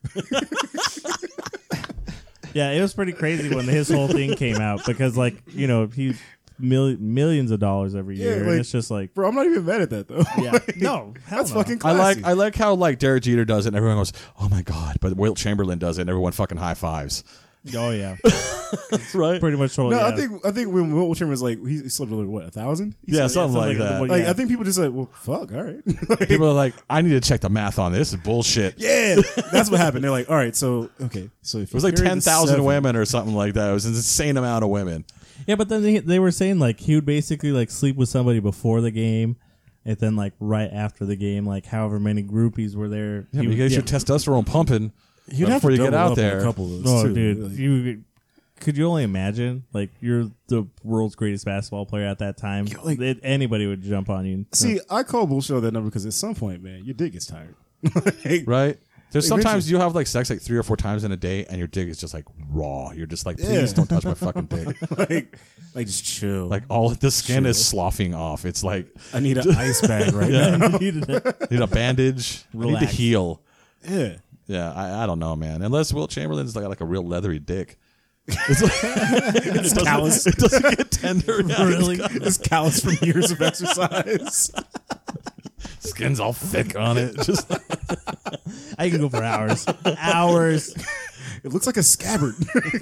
Yeah, it was pretty crazy when his whole thing came out because like you know he mil- millions of dollars every Yeah, year, like- and it's just like Bro, I'm not even mad at that, though. yeah, Like, no, hell that's no. fucking I classy. like I like how like Derek Jeter does it, and everyone goes, "Oh my god!" But Wilt Chamberlain does it, and everyone fucking high fives. Oh yeah, Right? pretty much totally. No, yeah. I think I think when Wilt Chamberlain was like, he slept with, like, what, a thousand? He Yeah, slept- something like something that. like- Like, yeah. I think people just like, well, fuck, all right. Like, People are like, "I need to check the math on this. This is bullshit." yeah, that's what happened. They're like, all right, so, okay, so if It was like ten thousand women or something like that. It was an insane amount of women. Yeah, but then they, they were saying like he would basically like sleep with somebody before the game, and then like right after the game, like however many groupies were there. Yeah, he but you would- get yeah. your testosterone pumping You'd have before to you get double out up on there. a couple of those, Oh, too. dude, Like, you could you only imagine? Like you're the world's greatest basketball player at that time. like- It- anybody would jump on you. see, I call bullshit on that number because at some point, man, your dick gets tired. Like, Right? There's sometimes you have like sex like three or four times in a day, and your dick is just like raw. You're just like, please Yeah. don't touch my fucking dick. like, like just chill. Like all the skin is sloughing off. It's like I need an ice bag right now. need a bandage. I need to Relax. heal. Yeah. Yeah, I, I don't know, man. Unless Will Chamberlain's got like a real leathery dick. It's, like, It's callous. it doesn't get tender. Yeah, Really? It's callous from years of exercise. skin's all thick on it. Just like, I can go for hours. Hours. It looks like a scabbard.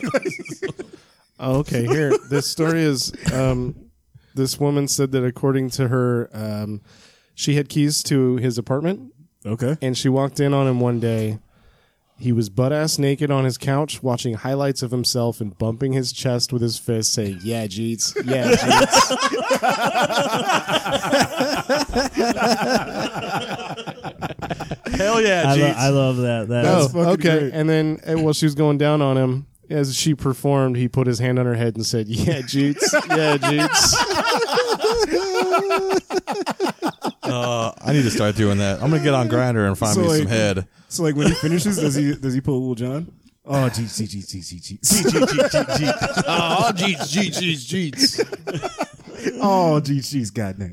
Oh, okay, here. This story is um, this woman said that according to her, um, she had keys to his apartment, Okay. and she walked in on him one day. He was butt ass naked on his couch, watching highlights of himself and bumping his chest with his fist, saying, "Yeah, Jeets, yeah, Jeets." hell yeah, I, lo- jeez. I love that. That Oh, That's fucking okay. great. And then uh, while she was going down on him, as she performed, he put his hand on her head and said, "Yeah, Jeets, yeah, Jeets." Uh, I need to start doing that. I'm gonna get on Grindr and find So, me like- some head. So like when he finishes, does he does he pull Lil Jon? Oh, G G G G G G. Oh, Jeets, Jeets, Jeets, Jeets. Oh, G G's goddamn.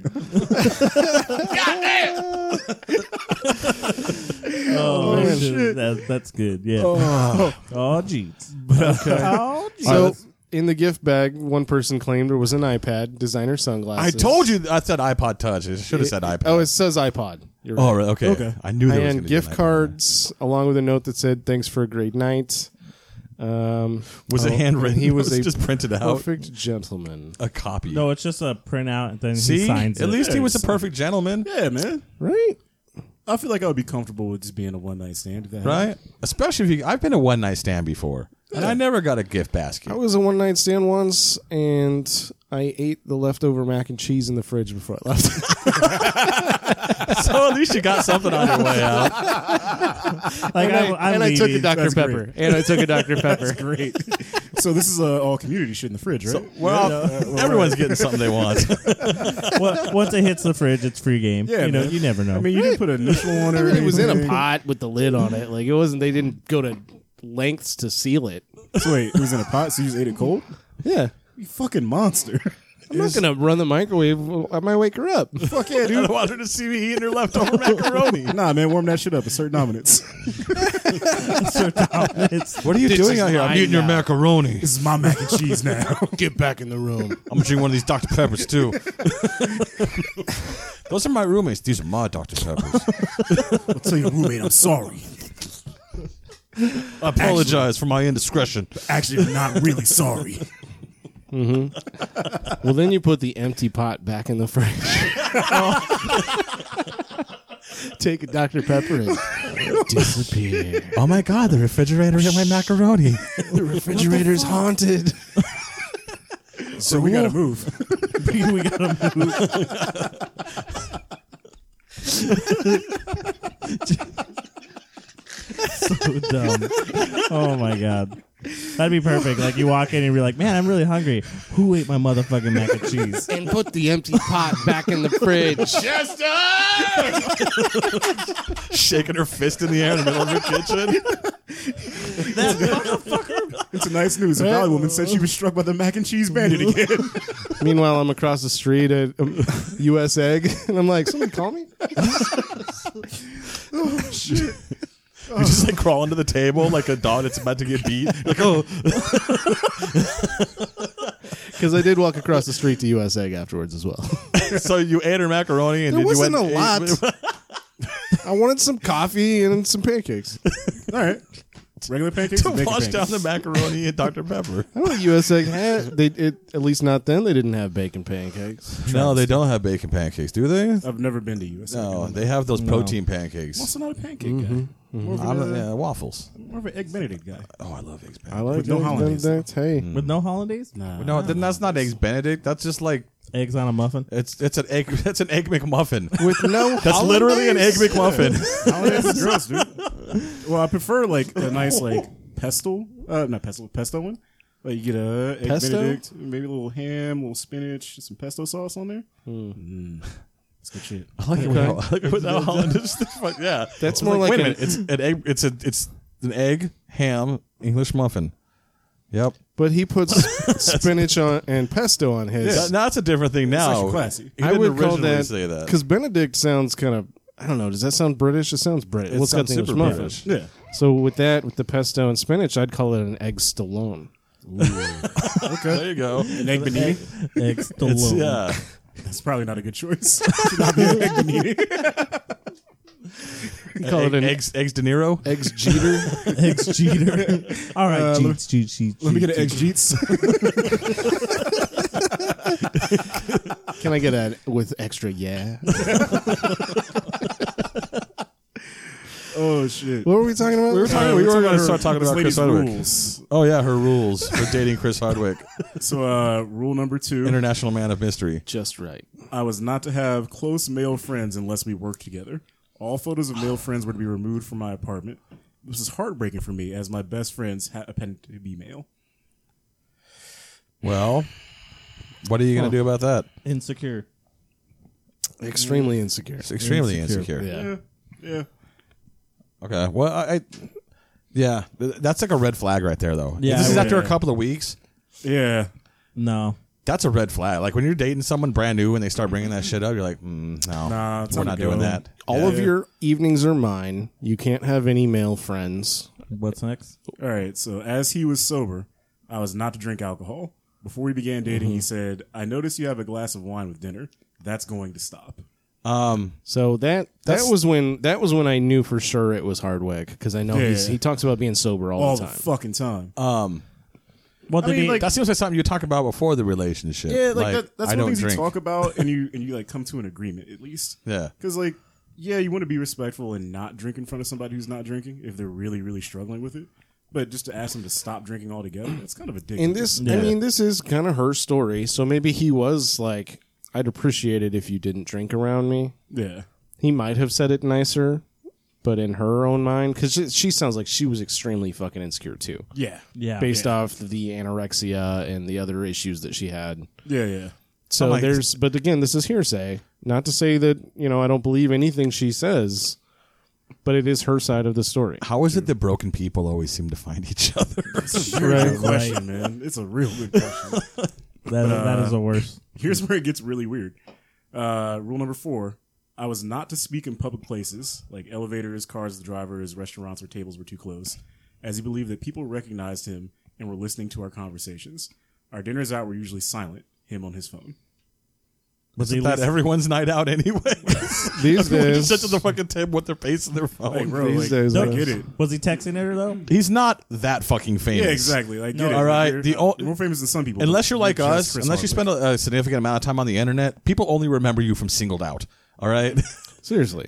oh, man. shit. That, that's good. Yeah. Oh. Oh, jeez. Okay. Oh, jeez. So in the gift bag, one person claimed it was an iPad, designer I sunglasses. told you I said iPod Touch. It should have said iPad. Oh, it says iPod. You're Oh, right. right, okay. Okay. I knew there was And gonna be gift an iPod. cards, along with a note that said, "Thanks for a great night." Um, Was it oh, handwritten? He was It a just printed out. perfect gentleman. A copy. no, it's just a printout and then See, he signs at it. least he was a perfect gentleman, Yeah, man. Right? I feel like I would be comfortable with just being a one night stand. If that right? happened. Especially if you. I've been a one night stand before, and I never got a gift basket. I was a one night stand once, and I ate the leftover mac and cheese in the fridge before I left. So at least you got something on your way out. Like, and I, I'm, I'm and I took a leaving. Doctor That's Pepper. great. And I took a Doctor Pepper. Great. So this is uh, all community shit in the fridge, right? Well, Yeah, uh, well, everyone's getting something they want. Well, once it hits the fridge, it's free game. Yeah, you know, man. you never know. I mean, you didn't put an initial on I it. or mean, it was in a anything. pot with the lid on it. Like it wasn't. They didn't go to lengths to seal it. So wait, it was in a pot, so you just ate it cold? Yeah. You fucking monster. I'm not gonna run the microwave. I might wake her up. Fuck yeah, I dude. don't want her to see me eating her leftover macaroni. Nah, man, warm that shit up. Assert dominance. It's, What are you doing out here? I'm eating your macaroni. This is my mac and cheese now. Get back in the room. I'm gonna drink one of these Doctor Peppers too. Those are my roommates. These are my Doctor Peppers. I'll tell your roommate I'm sorry. I apologize for my indiscretion. Actually, I'm not really sorry. Well, then you put the empty pot back in the fridge. Take a Doctor Pepper and disappear. Oh my God, the refrigerator hit my macaroni. The refrigerator's haunted. So we gotta move. we, we gotta move. So dumb. Oh my god. That'd be perfect. Like you walk in and you're like, man, I'm really hungry. Who ate my motherfucking mac and cheese? And put the empty pot back in the fridge. Shaking her fist in the air in the middle of her kitchen. It's a nice news. A Valley woman said she was struck by the mac and cheese bandit again. Meanwhile, I'm across the street at um, U S Egg, and I'm like, somebody call me? Oh shit. You just like crawl under the table like a dog that's about to get beat. Like, oh. Because I did walk across the street to U S Egg afterwards as well. So you ate her macaroni and There then you wasn't went a lot. I wanted some coffee and some pancakes. All right. Regular pancakes. to or bacon wash down pancakes? the macaroni and Doctor Pepper. I don't know what U S Egg had. They, it, at least not then, they didn't have bacon pancakes. No, they don't have bacon pancakes, do they? I've never been to U S A. No, they have those protein pancakes. I'm also not a pancake guy. More of, I'm, a, yeah, waffles. more of an egg Benedict guy. Oh, I love eggs I Benedict. like With no Eggs hollandaise, Benedict. Hey. With no hollandaise? Nah. No, then that's not eggs Benedict. That's just like Eggs on a muffin? it's it's an egg it's an egg McMuffin. With no That's literally an egg hollandaise? McMuffin. Hollandaise is gross, dude. Well, I prefer like a nice like pesto, uh, not pesto, pesto one. Like you get a egg Pesto? Benedict, maybe a little ham, a little spinach, some pesto sauce on there. Mm. It's good shit. I like it without, I like it without Holland. Just the fuck, yeah. That's I was more like wait a an- minute. It's an egg. It's a it's an egg, ham, English muffin. Yep. But he puts spinach on and pesto on his. That, now it's a different thing. Now actually classy. He I didn't would call originally that say that. because Benedict sounds kind of. I don't know. Does that sound British? It sounds British. It Well, it's got sounds the English super muffin. British. Yeah. So with that, with the pesto and spinach, I'd call it an egg Stallone. There you go. An egg panini. Ex It's, Stallone. yeah. That's probably not a good choice. Should not be an egg panini. You call Egg, it an eggs, eggs De Niro. eggs Jeter. Ex Jeter. All right, Uh, Jeets, Jeets, Jeets. Let me get an Jeets, egg jeets. Can I get a with extra? Yeah. Oh shit. What were we talking about? We were talking. Uh, we we're were talking going to about start talking this about Chris lady's Hardwick. rules. Oh yeah, her rules for dating Chris Hardwick, So, uh, rule number two: international man of mystery. Just right. I was not to have close male friends unless we worked together. All photos of male friends were to be removed from my apartment. This is heartbreaking for me, as my best friends ha- happen to be male. Well, what are you going to do about that? Insecure. Extremely insecure. It's extremely Insecure. insecure. Yeah. Yeah. Okay. Well, I, I yeah, th- that's like a red flag right there, though. Yeah, If this is I after a would- couple of weeks. Yeah. No. That's a red flag. Like when you're dating someone brand new and they start bringing that shit up, you're like, mm, no, Nah, it's we're time not to doing go. that. All Yeah. of your evenings are mine. You can't have any male friends. What's next? All right. So, as he was sober, I was not to drink alcohol. Before we began dating, he said, I noticed you have a glass of wine with dinner. That's going to stop. Um, So that that That's- was when that was when I knew for sure it was Hardwick because I know Yeah. he's, he talks about being sober all, All the the time. fucking time. um, Well, I did mean, he? like- that seems like something you talk about before the relationship. Yeah, like, that, that's I one don't of the things drink. you talk about, and you and you like come to an agreement at least. Yeah. Because like, yeah, you want to be respectful and not drink in front of somebody who's not drinking if they're really really struggling with it. But just to ask them to stop drinking altogether, that's kind of addictive. And this, Yeah. I mean, this is kind of her story. So maybe he was like, "I'd appreciate it if you didn't drink around me." yeah, He might have said it nicer, but in her own mind, because she, she sounds like she was extremely fucking insecure too, yeah, yeah. based off the anorexia and the other issues that she had. yeah, yeah. So I'm like- there's, but again, this is hearsay. Not to say that you know I don't believe anything she says, but it is her side of the story. How is it that broken people always seem to find each other? It's a very good question, man. It's a real good question. That, that is the worst. Here's where it gets really weird. Uh, rule number four: I was not to speak in public places like elevators, cars, drivers, restaurants, or tables were too close, as he believed that people recognized him and were listening to our conversations. Our dinners out were usually silent. Him on his phone. Was he Isn't that listening? everyone's night out anyway? These Everyone days, just sits at the fucking table with their face in their phone. Like, bro, these like, days, I bro. get it. Was he texting her though? He's not that fucking famous. Yeah, exactly. Like, No, get it. all right, You're, the o- you're more famous than some people. Unless you're like just us, Chris unless you Hardwick. spend a, a significant amount of time on the internet, people only remember you from Singled Out. All right, seriously,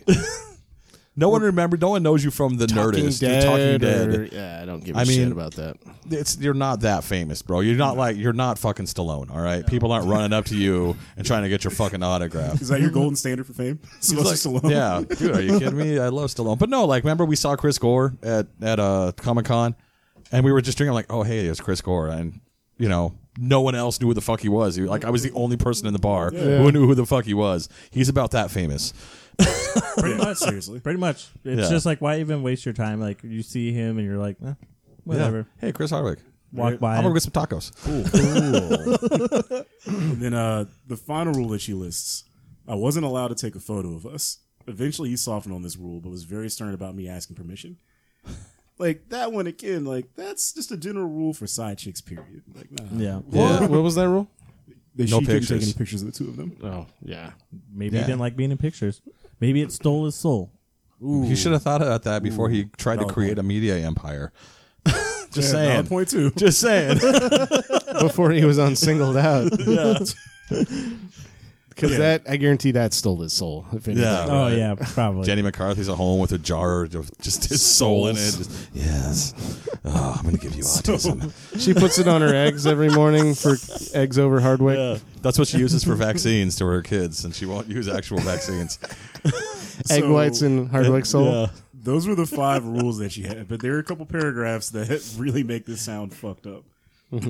no one remember, no one knows you from the Talking Nerdist. Dead, You're Talking Dead. or- yeah, I don't give a I mean- shit about that. It's you're not that famous, bro. You're not like you're not fucking Stallone. All right, people aren't running up to you and trying to get your fucking autograph. Is that your golden standard for fame? Sylvester Stallone. Yeah, dude, are you kidding me? I love Stallone, but no, like remember we saw Chris Gore at at uh, Comic Con, and we were just drinking like, oh hey, it's Chris Gore, and you know no one else knew who the fuck he was. He, like I was the only person in the bar who knew who the fuck he was. He's about that famous. Pretty much. Seriously. Pretty much. It's Yeah. just like, why even waste your time? Like, you see him and you're like, eh, whatever. Yeah. Hey, Chris Hardwick. Walk by I'm gonna him. get some tacos. And then uh, the final rule that she lists: I wasn't allowed to take a photo of us. Eventually, he softened on this rule, but was very stern about me asking permission. Like that one again. Like that's just a general rule for side chicks. Period. Like nah. Yeah. Yeah. What, what was that rule? They, No she couldn't take pictures. any pictures of the two of them. Oh, yeah. Maybe Yeah. he didn't like being in pictures. Maybe it stole his soul. He should have thought about that before he tried to Valid create point. a media empire. Just Yeah, saying. valid point too. Just saying. Before he was on Singled Out. yeah. Because Yeah. that, I guarantee that stole his soul. If anything. Yeah. Oh, Right. yeah, probably. Jenny McCarthy's at home with a jar of just his soul in it. Just, yes. Oh, I'm going to give you autism. She puts it on her eggs every morning for eggs over Hardwick. Yeah. That's what she uses for vaccines to her kids, and she won't use actual vaccines. Egg So, whites and Hardwick soul. Yeah. Those were the five rules that she had, but there are a couple paragraphs that really make this sound fucked up.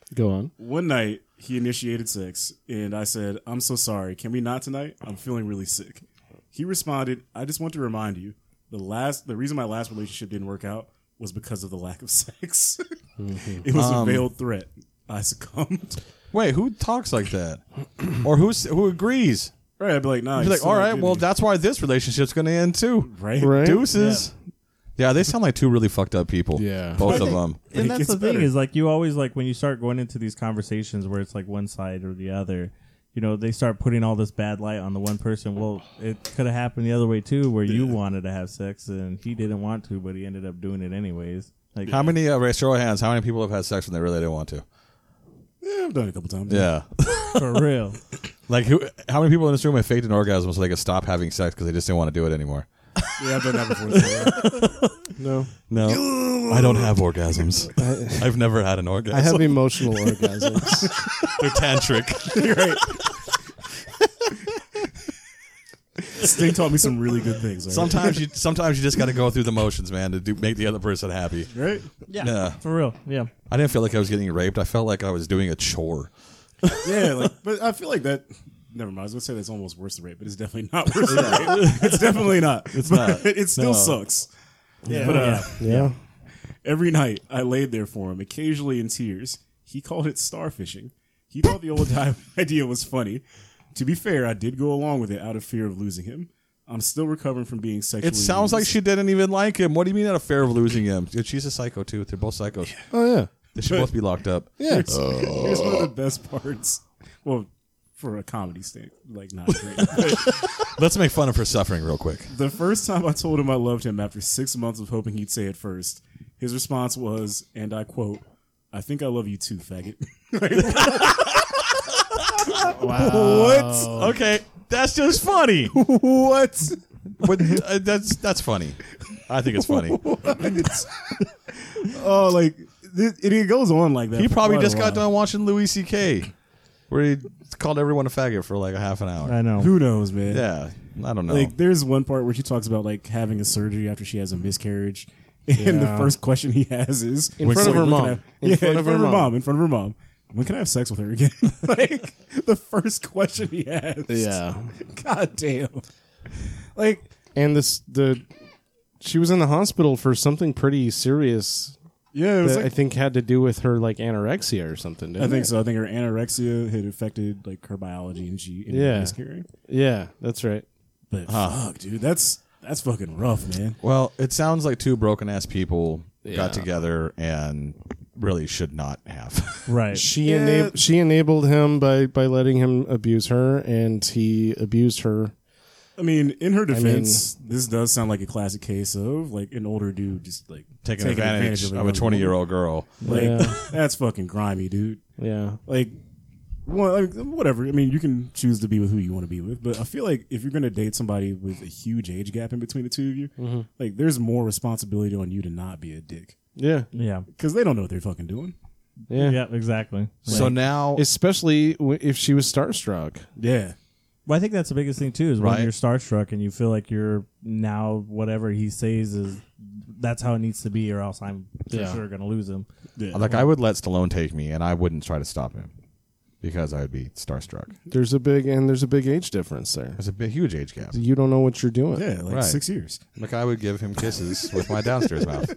Go on. One night, he initiated sex, and I said, I'm so sorry. Can we not tonight? I'm feeling really sick. He responded, I just want to remind you, the last, the reason my last relationship didn't work out was because of the lack of sex. Mm-hmm. It was um, a veiled threat. I succumbed. Wait, who talks like that? Or who's, who agrees? Right, I'd be like, nah. You'd be like, all right, well, that's why this relationship's going to end too. Right? right? Deuces. Yeah. yeah, they sound like two really fucked up people. Yeah. Both of them. And It that's gets the thing better. is like you always like when you start going into these conversations where it's like one side or the other, you know, they start putting all this bad light on the one person. Well, it could have happened the other way too, where you wanted to have sex and he didn't want to, but he ended up doing it anyways. Like How many, uh, raise show of hands, how many people have had sex when they really didn't want to? Yeah, I've done it a couple times. Yeah. for real. Like, who? How many people in this room have faked an orgasm so they could stop having sex because they just didn't want to do it anymore? Yeah, I've done that before. So, No. No. I don't have orgasms. I've never had an orgasm. I have emotional orgasms. They're tantric. You're right. Sting taught me some really good things. Right? Sometimes you sometimes you just got to go through the motions, man, to do, make the other person happy. Right? Yeah, Yeah. for real. Yeah. I didn't feel like I was getting raped. I felt like I was doing a chore. Yeah, like, but I feel like that. Never mind. I was gonna say that's almost worse than rape, but it's definitely not worse than rape. It's definitely not. It's But not. It still No. sucks. Yeah. But uh, Yeah. every night I laid there for him, occasionally in tears. He called it starfishing. He thought the old time idea was funny. To be fair, I did go along with it out of fear of losing him. I'm still recovering from being sexually It sounds like used. she didn't even like him. What do you mean out of fear of losing him? She's a psycho, too. They're both psychos. Oh, yeah. They should both be locked up. Yeah. Here's, here's one of the best parts. Well, for a comedy stand, like not great. But Let's make fun of her suffering real quick. the first time I told him I loved him after six months of hoping he'd say it first, his response was, and I quote, "I think I love you too, faggot." Wow. Okay, that's just funny. What? But, uh, that's that's funny. I think it's funny. It's- oh, like it, it goes on like that. He for probably quite a just got while. done watching Louis C K, where he called everyone a faggot for like a half an hour. I know. Who knows, man? Yeah, I don't know. Like, there's one part where she talks about like having a surgery after she has a miscarriage, and Yeah. the first question he has is In front of her when can mom. I- In yeah, front of her her mom. mom. In front of her mom. When can I have sex with her again? Like the first question he has. Yeah. God damn. Like, And this, the, she was in the hospital for something pretty serious yeah, it was that like, I think had to do with her like anorexia or something. I Didn't think it? so. I think her anorexia had affected like her biology, and she ended Yeah. up miscarrying. Yeah, that's right. But fuck, dude, that's that's fucking rough, man. well, it sounds like two broken ass people Yeah. got together and really should not have. Right. She Yeah. enab- she enabled him by by letting him abuse her, and he abused her. I mean, in her defense, this does sound like a classic case of like an older dude just like Taking advantage of a young twenty year woman. old girl. Like Yeah. that's fucking grimy, dude. Yeah, Like, well, like, whatever. I mean, you can choose to be with who you want to be with, but I feel like if you're gonna date somebody with a huge age gap in between the two of you, Mm-hmm. like there's more responsibility on you to not be a dick yeah, Yeah. because they don't know what they're fucking doing. yeah. Yeah, exactly. So now, Especially w- if she was starstruck. Yeah. Well, I think that's the biggest thing too is when Right. you're starstruck and you feel like you're now whatever he says is that's how it needs to be, or else I'm for Yeah. sure gonna lose him. Yeah. like, I would let Stallone take me, and I wouldn't try to stop him because I would be starstruck. There's a big and there's a big age difference there. There's a big, huge age gap. You don't know what you're doing. yeah, like Right. six years. Like, I would give him kisses with my downstairs mouth.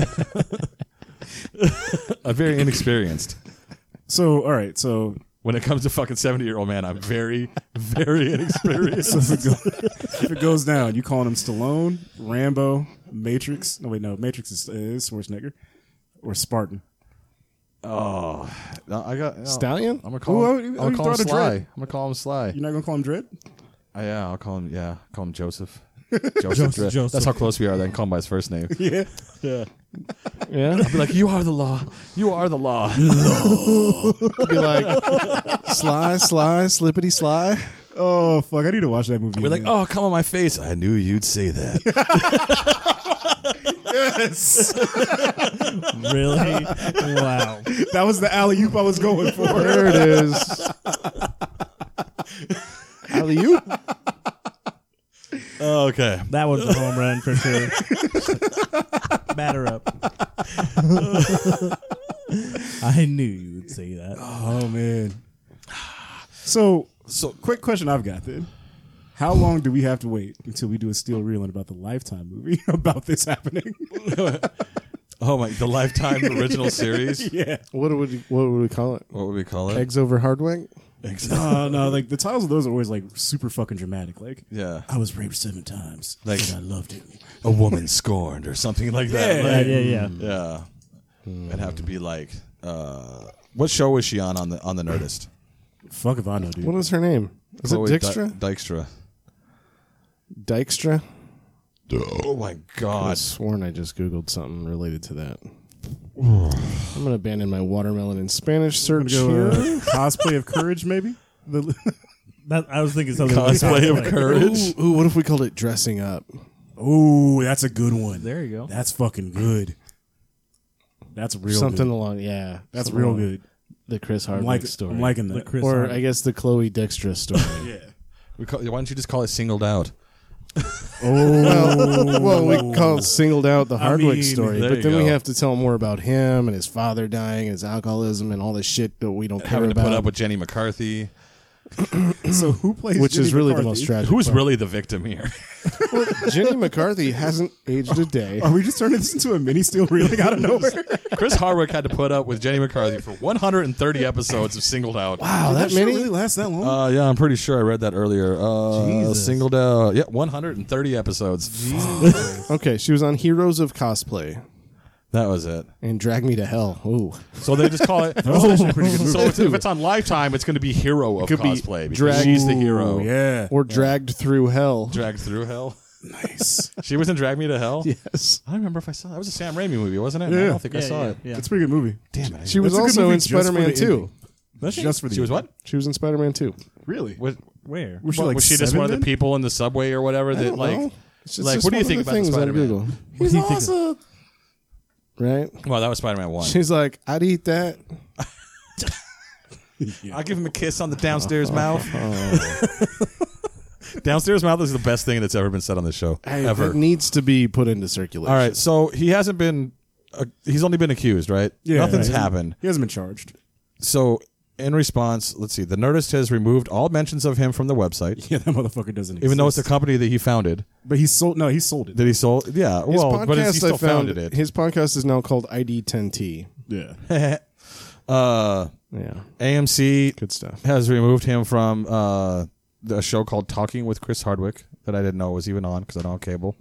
I'm very inexperienced. So, all right. So, When it comes to fucking seventy year old man, I'm very, very inexperienced. so if, it go, if it goes down, you calling him Stallone, Rambo, Matrix? No, wait, no. Matrix is, is Schwarzenegger or Spartan. Oh, no, I got no, Stallion? I'm gonna call Ooh, him. oh, I'm you gonna call him throw the Sly. dread. I'm gonna call him Sly. You're not gonna call him Dread? Uh, yeah, I'll call him. Yeah, call him Joseph. Joseph. Joseph, Dredd. Joseph. That's how close we are. Then call him by his first name. Yeah. Yeah. Yeah. I'll be like, you are the law. You are the law. Be like Sly, Sly, Slippity Sly. Oh fuck! I need to watch that movie. We're like, again. oh, come on my face. I knew you'd say that. yes, Really? Wow. that was the alley oop I was going for. There it is. Alley oop. Okay. That was a home run for sure. Batter up. I knew you would say that. Oh man. So, So quick question I've got then. How long do we have to wait until we do a Steel Reeling about the Lifetime movie about this happening? oh my, the Lifetime original series. Yeah. What would we, what would we call it? What would we call it? Eggs over Hardwick? No, no, like the titles of those are always like super fucking dramatic. Like, Yeah, I was raped seven times. Like- and I loved it. a woman scorned or something like that. Yeah. right? Yeah, yeah, yeah. Yeah, it'd have to be like, uh, what show was she on on the on the Nerdist? Fuck if I know, dude. What is her name? Is Chloe it Dykstra? Dy- Dykstra. Dykstra? Oh my I god! sworn I just Googled something related to that. I'm going to abandon my watermelon in Spanish search Go, here. uh, cosplay of courage, maybe. The, That, I was thinking something like Cosplay of that. courage. Ooh, ooh, what if we called it dressing up? ooh, that's a good one. There you go. That's fucking good. That's real. Something Good. along, yeah. That's something real along good. The Chris I'm, Hardwick like, story. I'm liking The that. Chris or Hardwick. I guess the Chloe Dykstra story. Yeah. We call, why don't you just call it Singled Out? well, well, we call it singled out the Hardwick mean, story, there but you then we go. have to tell more about him and his father dying and his alcoholism and all this shit that we don't care Having to about. put up with Jenny McCarthy, So who plays? which Jenny is really the McCarthy? most tragic. who's part. really the victim here? Jenny McCarthy hasn't aged a day. Are we just turning this into a mini Steel Reeling out of nowhere? Chris Hardwick had to put up with Jenny McCarthy for one hundred thirty episodes of Singled Out. Wow, that Did show many? really last that long? Uh, yeah, I'm pretty sure I read that earlier. Uh, Jesus. Singled Out. Yeah, one hundred thirty episodes. Okay, she was on Heroes of Cosplay That was it. and Drag Me to Hell. Ooh, So they just call it. was actually a pretty good movie. So if, if it's on Lifetime, it's going to be Hero of could be Cosplay because drag- she's the hero. Oh, yeah. or Dragged Through Hell. Dragged through hell. Nice. She was in Drag Me to Hell. Yes, I don't remember if I saw. That was a Sam Raimi movie, wasn't it? Yeah. I don't think I Yeah, saw yeah, it. yeah. It's a pretty good movie. Damn it! she was That's a good also movie in just for Spider-Man the two. ending. Just for the She was what? She was in Spider-Man two. Really? Was, Where? Was she what, like was she just seven one of the then? people in the subway or whatever I that don't like? know. It's just, like, just what do you one think of the about the things on Spider-Man? Google. What He's do you think of- awesome, right? Well, that was Spider-Man one. She's like, I'd eat that. I'll give him a kiss on the downstairs mouth. Downstairs mouth is the best thing that's ever been said on this show Hey, ever. It needs to be put into circulation. All right, so he hasn't been. Uh, he's only been accused, right? Yeah, Nothing's right. happened. He hasn't been charged. So in response, let's see. The Nerdist has removed all mentions of him from the website, Yeah, that motherfucker doesn't exist. even though it's a company that he founded. But he sold. No, he sold it. That he sold. Yeah, His well, podcast, but he still I found, founded it. His podcast is now called I D ten T. Yeah. uh, Yeah, A M C good stuff. has removed him from uh, a show called Talking with Chris Hardwick that I didn't know was even on because I don't have cable.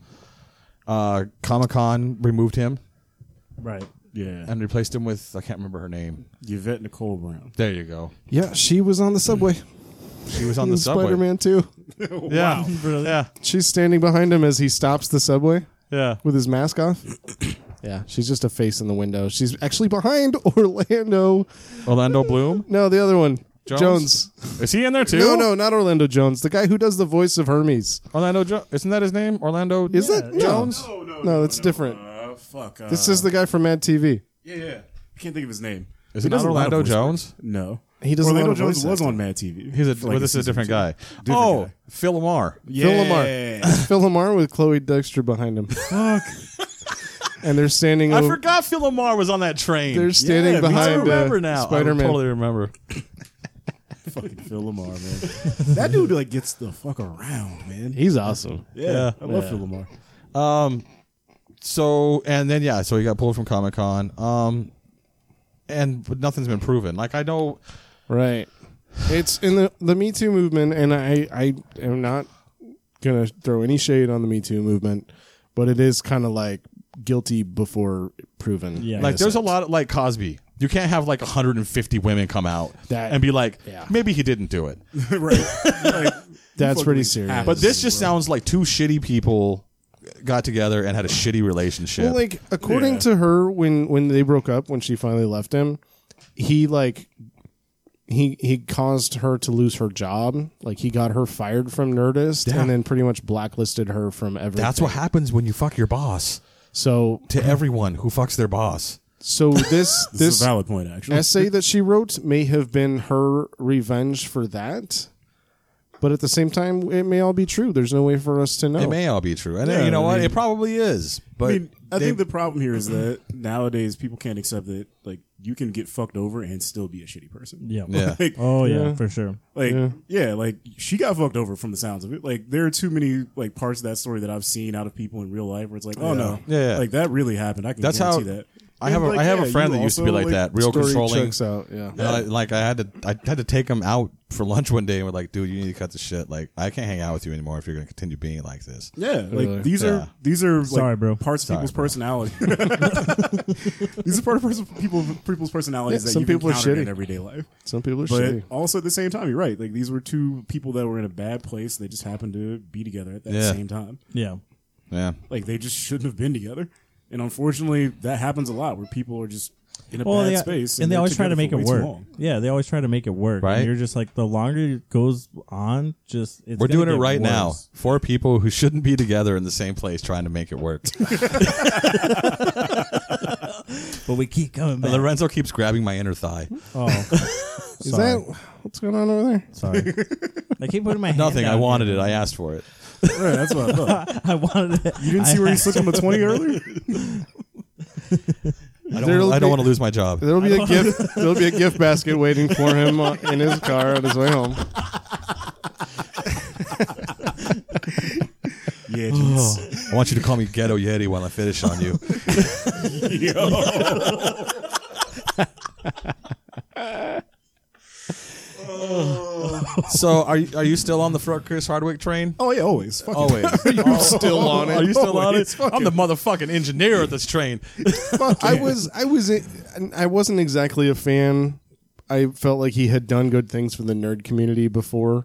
Uh, Comic Con removed him Right. Yeah. and replaced him with I can't remember her name. Yvette Nicole Brown. There you go. Yeah, she was on the subway. She was on in the subway. Spider-Man two. Yeah, Really? yeah, She's standing behind him as he stops the subway yeah. with his mask off. Yeah, she's just a face in the window. She's actually behind Orlando. Orlando Bloom. No, the other one. Jones? Jones. Is he in there too? No, no, not Orlando Jones. The guy who does the voice of Hermes. Orlando Jones. Isn't that his name? Orlando. Is Yeah, it? yeah. Jones? No, no, No, it's different. Uh, fuck. Uh, This is the guy from Mad T V. Yeah, yeah. I can't think of his name. Is He it not does a lot of Orlando voice work. Jones? No. He does a Orlando lot of Jones voice was acting. on Mad T V. He's a. for well, like this is a season different two. guy. Different oh, guy. Phil Lamar. Yeah. Phil Lamar. Phil Lamar with Chloe Dykstra behind him. Fuck. And they're standing I over. forgot Phil Lamar was on that train. They're standing Yeah, me too. I behind remember uh, now. Spider-Man. I totally remember. Fucking Phil Lamar, man. That dude like gets the fuck around, man. He's awesome. Yeah, Yeah. I love Yeah. Phil Lamar. Um, so and then yeah, so he got pulled from Comic Con. Um, and but nothing's been proven. Like I know, Right. It's in the the Me Too movement, and I I am not gonna throw any shade on the Me Too movement, but it is kind of like guilty before proven. Yeah. in like there's a sense. lot of like Cosby. You can't have like one hundred fifty women come out That- and be like, yeah. maybe he didn't do it. right. Like, That's fucking pretty serious. happens, But this just bro. sounds like two shitty people got together and had a shitty relationship. Well, like according Yeah. to her, when when they broke up, when she finally left him, he like he he caused her to lose her job. Like he got her fired from Nerdist, Yeah. and then pretty much blacklisted her from everything. That's what happens when you fuck your boss. So To everyone who fucks their boss. so this This, this is a valid point, actually. essay that she wrote may have been her revenge for that. But at the same time, it may all be true. There's no way for us to know. It may all be true. And Yeah, you know I what? mean- It probably is. But I mean, I they- think the problem here is that nowadays people can't accept that like you can get fucked over and still be a shitty person. Yeah. Yeah. Like, Oh yeah, Yeah. for sure. like Yeah. yeah. like she got fucked over from the sounds of it. Like there are too many like parts of that story that I've seen out of people in real life where it's like, oh no, Yeah, yeah. like that really happened. I can That's guarantee how- that. I have a, And, like, I have yeah, a friend you that used to be also, like, that, real Story controlling. checks out. Yeah. And I, like I had to, I had to take him out for lunch one day, and we're like, "Dude, you need to cut the shit. Like, I can't hang out with you anymore if you're going to continue being like this." Yeah, like Really? these Yeah. are these are like Sorry, bro. parts of Sorry, people's bro. personality. These are part of pers- people people's personalities Yeah, that some you've people are encountered in shitty. everyday life. Some people are But shitty. also at the same time, you're right. Like these were two people that were in a bad place. They just happened to be together at that Yeah. same time. Yeah. Yeah, Like they just shouldn't have been together. And unfortunately, that happens a lot where people are just in a Well, bad they, space, and they they're always try to together make for it way too work. long. Yeah, they always try to make it work. Right. And you're just like, the longer it goes on, just it's we're gonna doing it get right now. worse. Four people who shouldn't be together in the same place trying to make it work. But we keep coming back. Lorenzo keeps grabbing my inner thigh. Oh, Is sorry. that what's going on over there? Sorry. I keep putting my hand Nothing. I down wanted here. it. I asked for it. Right, that's what I thought. I wanted it. You didn't see where he slipped him a twenty earlier? I don't. There'll wanna- I don't be- want to lose my job. There'll be a gift. There'll be a gift basket waiting for him on- in his car on his way home. Yeah, jeez. I want you to call me Ghetto Yeti while I finish on you. So, are you, are you still on the Fr- Chris Hardwick train? Oh yeah, always. Fuck yeah. Always. Are you still on it? Are you still on it? Always. Fuck I'm the motherfucking engineer of this train. I was. I was. I wasn't exactly a fan. I felt like he had done good things for the nerd community before,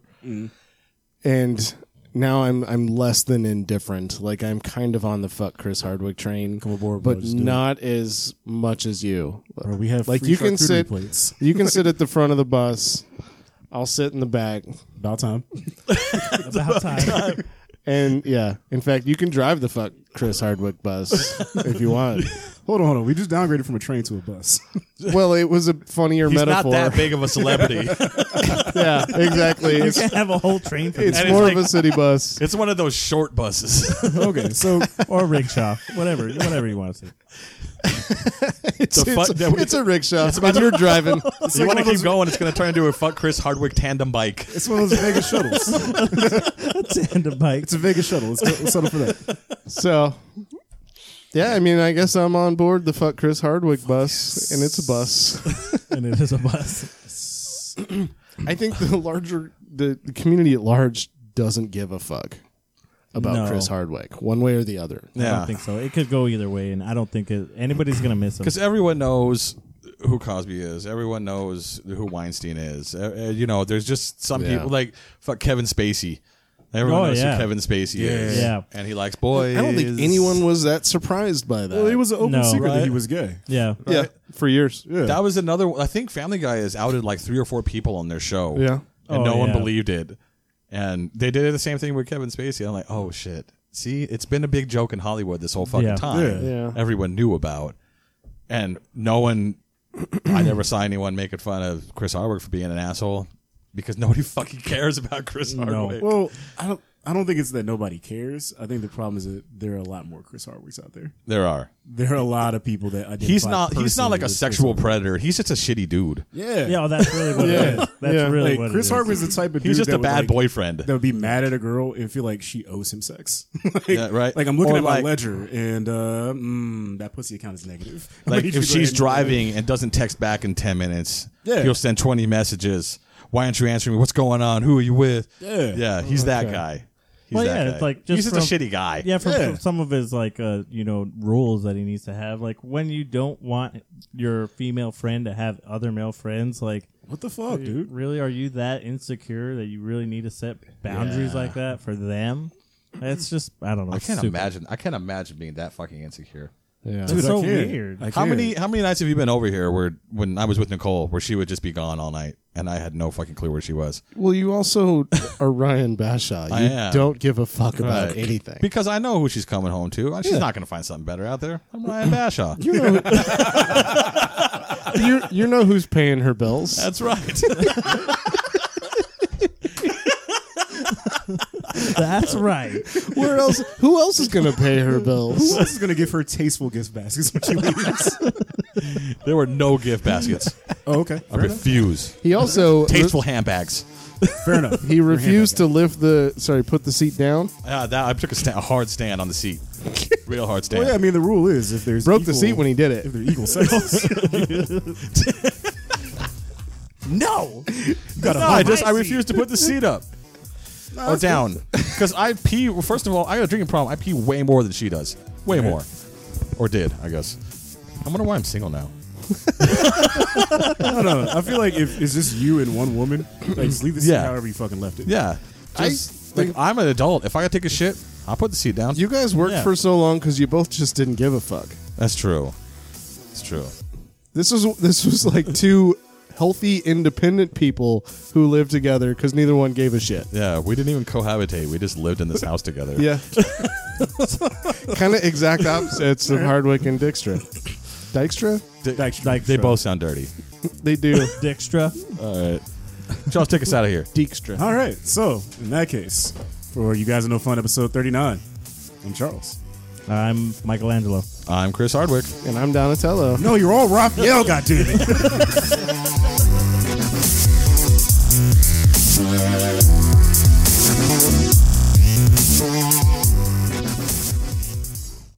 and now I'm I'm less than indifferent. Like I'm kind of on the fuck Chris Hardwick train, Come aboard, bro. but Just do it. not as much as you. Bro, we have like free you can charcuterie sit. plates. You can sit at the front of the bus. I'll sit in the back. About time. About time. And yeah, in fact, you can drive the fuck Chris Hardwick bus if you want. Hold on, hold on. We just downgraded from a train to a bus. Well, it was a funnier He's metaphor. not that big of a celebrity. Yeah, exactly. You It's, can have a whole train for it's And this. it's more like- of a city bus. It's one of those short buses. Okay, so Or rickshaw. Whatever. Whatever you want to say. It's, The fu- it's, that we- it's a rickshaw. When you're driving. you want to keep going, it's going to turn into a fuck Chris Hardwick tandem bike. it's one of those Vegas shuttles. Tandem bike. It's a Vegas shuttle. Let's, let's settle for that. So, yeah, I mean, I guess I'm on board the fuck Chris Hardwick bus, and it's a bus. And it is a bus. I think the larger, the, the community at large doesn't give a fuck about No. Chris Hardwick, one way or the other. I don't think so. It could go either way, and I don't think it, anybody's going to miss him. Because everyone knows who Cosby is. Everyone knows who Weinstein is. Uh, uh, you know, there's just some Yeah. people like fuck Kevin Spacey. Everyone Oh, knows yeah. who Kevin Spacey is. Yeah. And he likes boys. I don't think anyone was that surprised by that. Well, it was an open No. secret that Right. he was gay. Yeah. yeah, for years. Yeah. That was another. I think Family Guy has outed like three or four people on their show. Yeah. And Oh, no one yeah. believed it. And they did the same thing with Kevin Spacey. I'm like, oh shit. See, it's been a big joke in Hollywood this whole fucking Yeah. time. Yeah. Yeah. Everyone knew about. And no one, I never saw anyone making fun of Chris Hardwick for being an asshole because nobody fucking cares about Chris Hardwick. Well, I don't. I don't think it's that nobody cares. I think the problem is that there are a lot more Chris Hardwicks out there. There are. There are a lot of people that identify He's not. He's not personally like a with Chris sexual Hardwick. predator. He's just a shitty dude. Yeah, Yeah, well, that's really what Yeah. it is. That's Yeah. really Like what Chris it is. Hardwick's the type of dude He's just that a would, bad like, boyfriend. that would be mad at a girl and feel like she owes him sex. like, Yeah, right. Like I'm looking Or at like- my ledger and uh, mm, that pussy account is negative. Like You should if go she's ahead and- driving and doesn't text back in ten minutes, Yeah. he'll send twenty messages. Why aren't you answering me? What's going on? Who are you with? Yeah. Yeah, he's that Okay. guy. He's Well, that yeah, guy. it's like just he's just from- a shitty guy. Yeah, from Yeah. some of his like uh you know rules that he needs to have. Like when you don't want your female friend to have other male friends, like What the fuck, dude? really are you that insecure that you really need to set boundaries Yeah. like that for them? It's just I don't know. I it's can't stupid. imagine. I can't imagine being that fucking insecure. Yeah. It's Dude, I so can't. weird. I How can't. many how many nights have you been over here where when I was with Nicole where she would just be gone all night and I had no fucking clue where she was? Well, you also are Ryan Bashaw. You I am. don't give a fuck about Right. anything. Because I know who she's coming home to. And she's Yeah. not going to find something better out there. I'm Ryan Bashaw. You know, you you know who's paying her bills. That's right. That's right. Where else? Who else is going to pay her bills? Who else is gonna give her tasteful gift baskets when she leaves? There were no gift baskets. Oh, okay. I Fair enough. refuse. He also Tasteful handbags. Fair enough. he refused to lift the sorry, put the seat down. Uh, that, I took a, sta- a hard stand on the seat. Real hard stand. Well, yeah, I mean, the rule is if there's Broke equal, the seat when he did if it. they're equal sexes. No. gotta no, hold I just my I seat. refuse to put the seat up or down because I pee. Well, first of all, I got a drinking problem. I pee way more than she does. Way more, or did I guess? I wonder why I'm single now. I don't know. I feel like if it's just you and one woman, like just leave the seat Yeah. however you fucking left it. Yeah, I just think- like I'm an adult. If I gotta take a shit, I'll put the seat down. You guys worked Yeah. for so long because you both just didn't give a fuck. That's true. It's true. This was this was like two healthy, independent people who lived together because neither one gave a shit. Yeah, we didn't even cohabitate. We just lived in this house together. Yeah, kind of exact opposites of Hardwick and Dijkstra. Dijkstra? Di- Dykstra. They both sound dirty. They do. Dijkstra. All right, Charles, take us out of here. Dijkstra. All right. So in that case, for you guys in No Fun episode thirty-nine, I'm Charles. I'm Michelangelo. I'm Chris Hardwick. And I'm Donatello. No, you're all Raphael. Goddammit. it.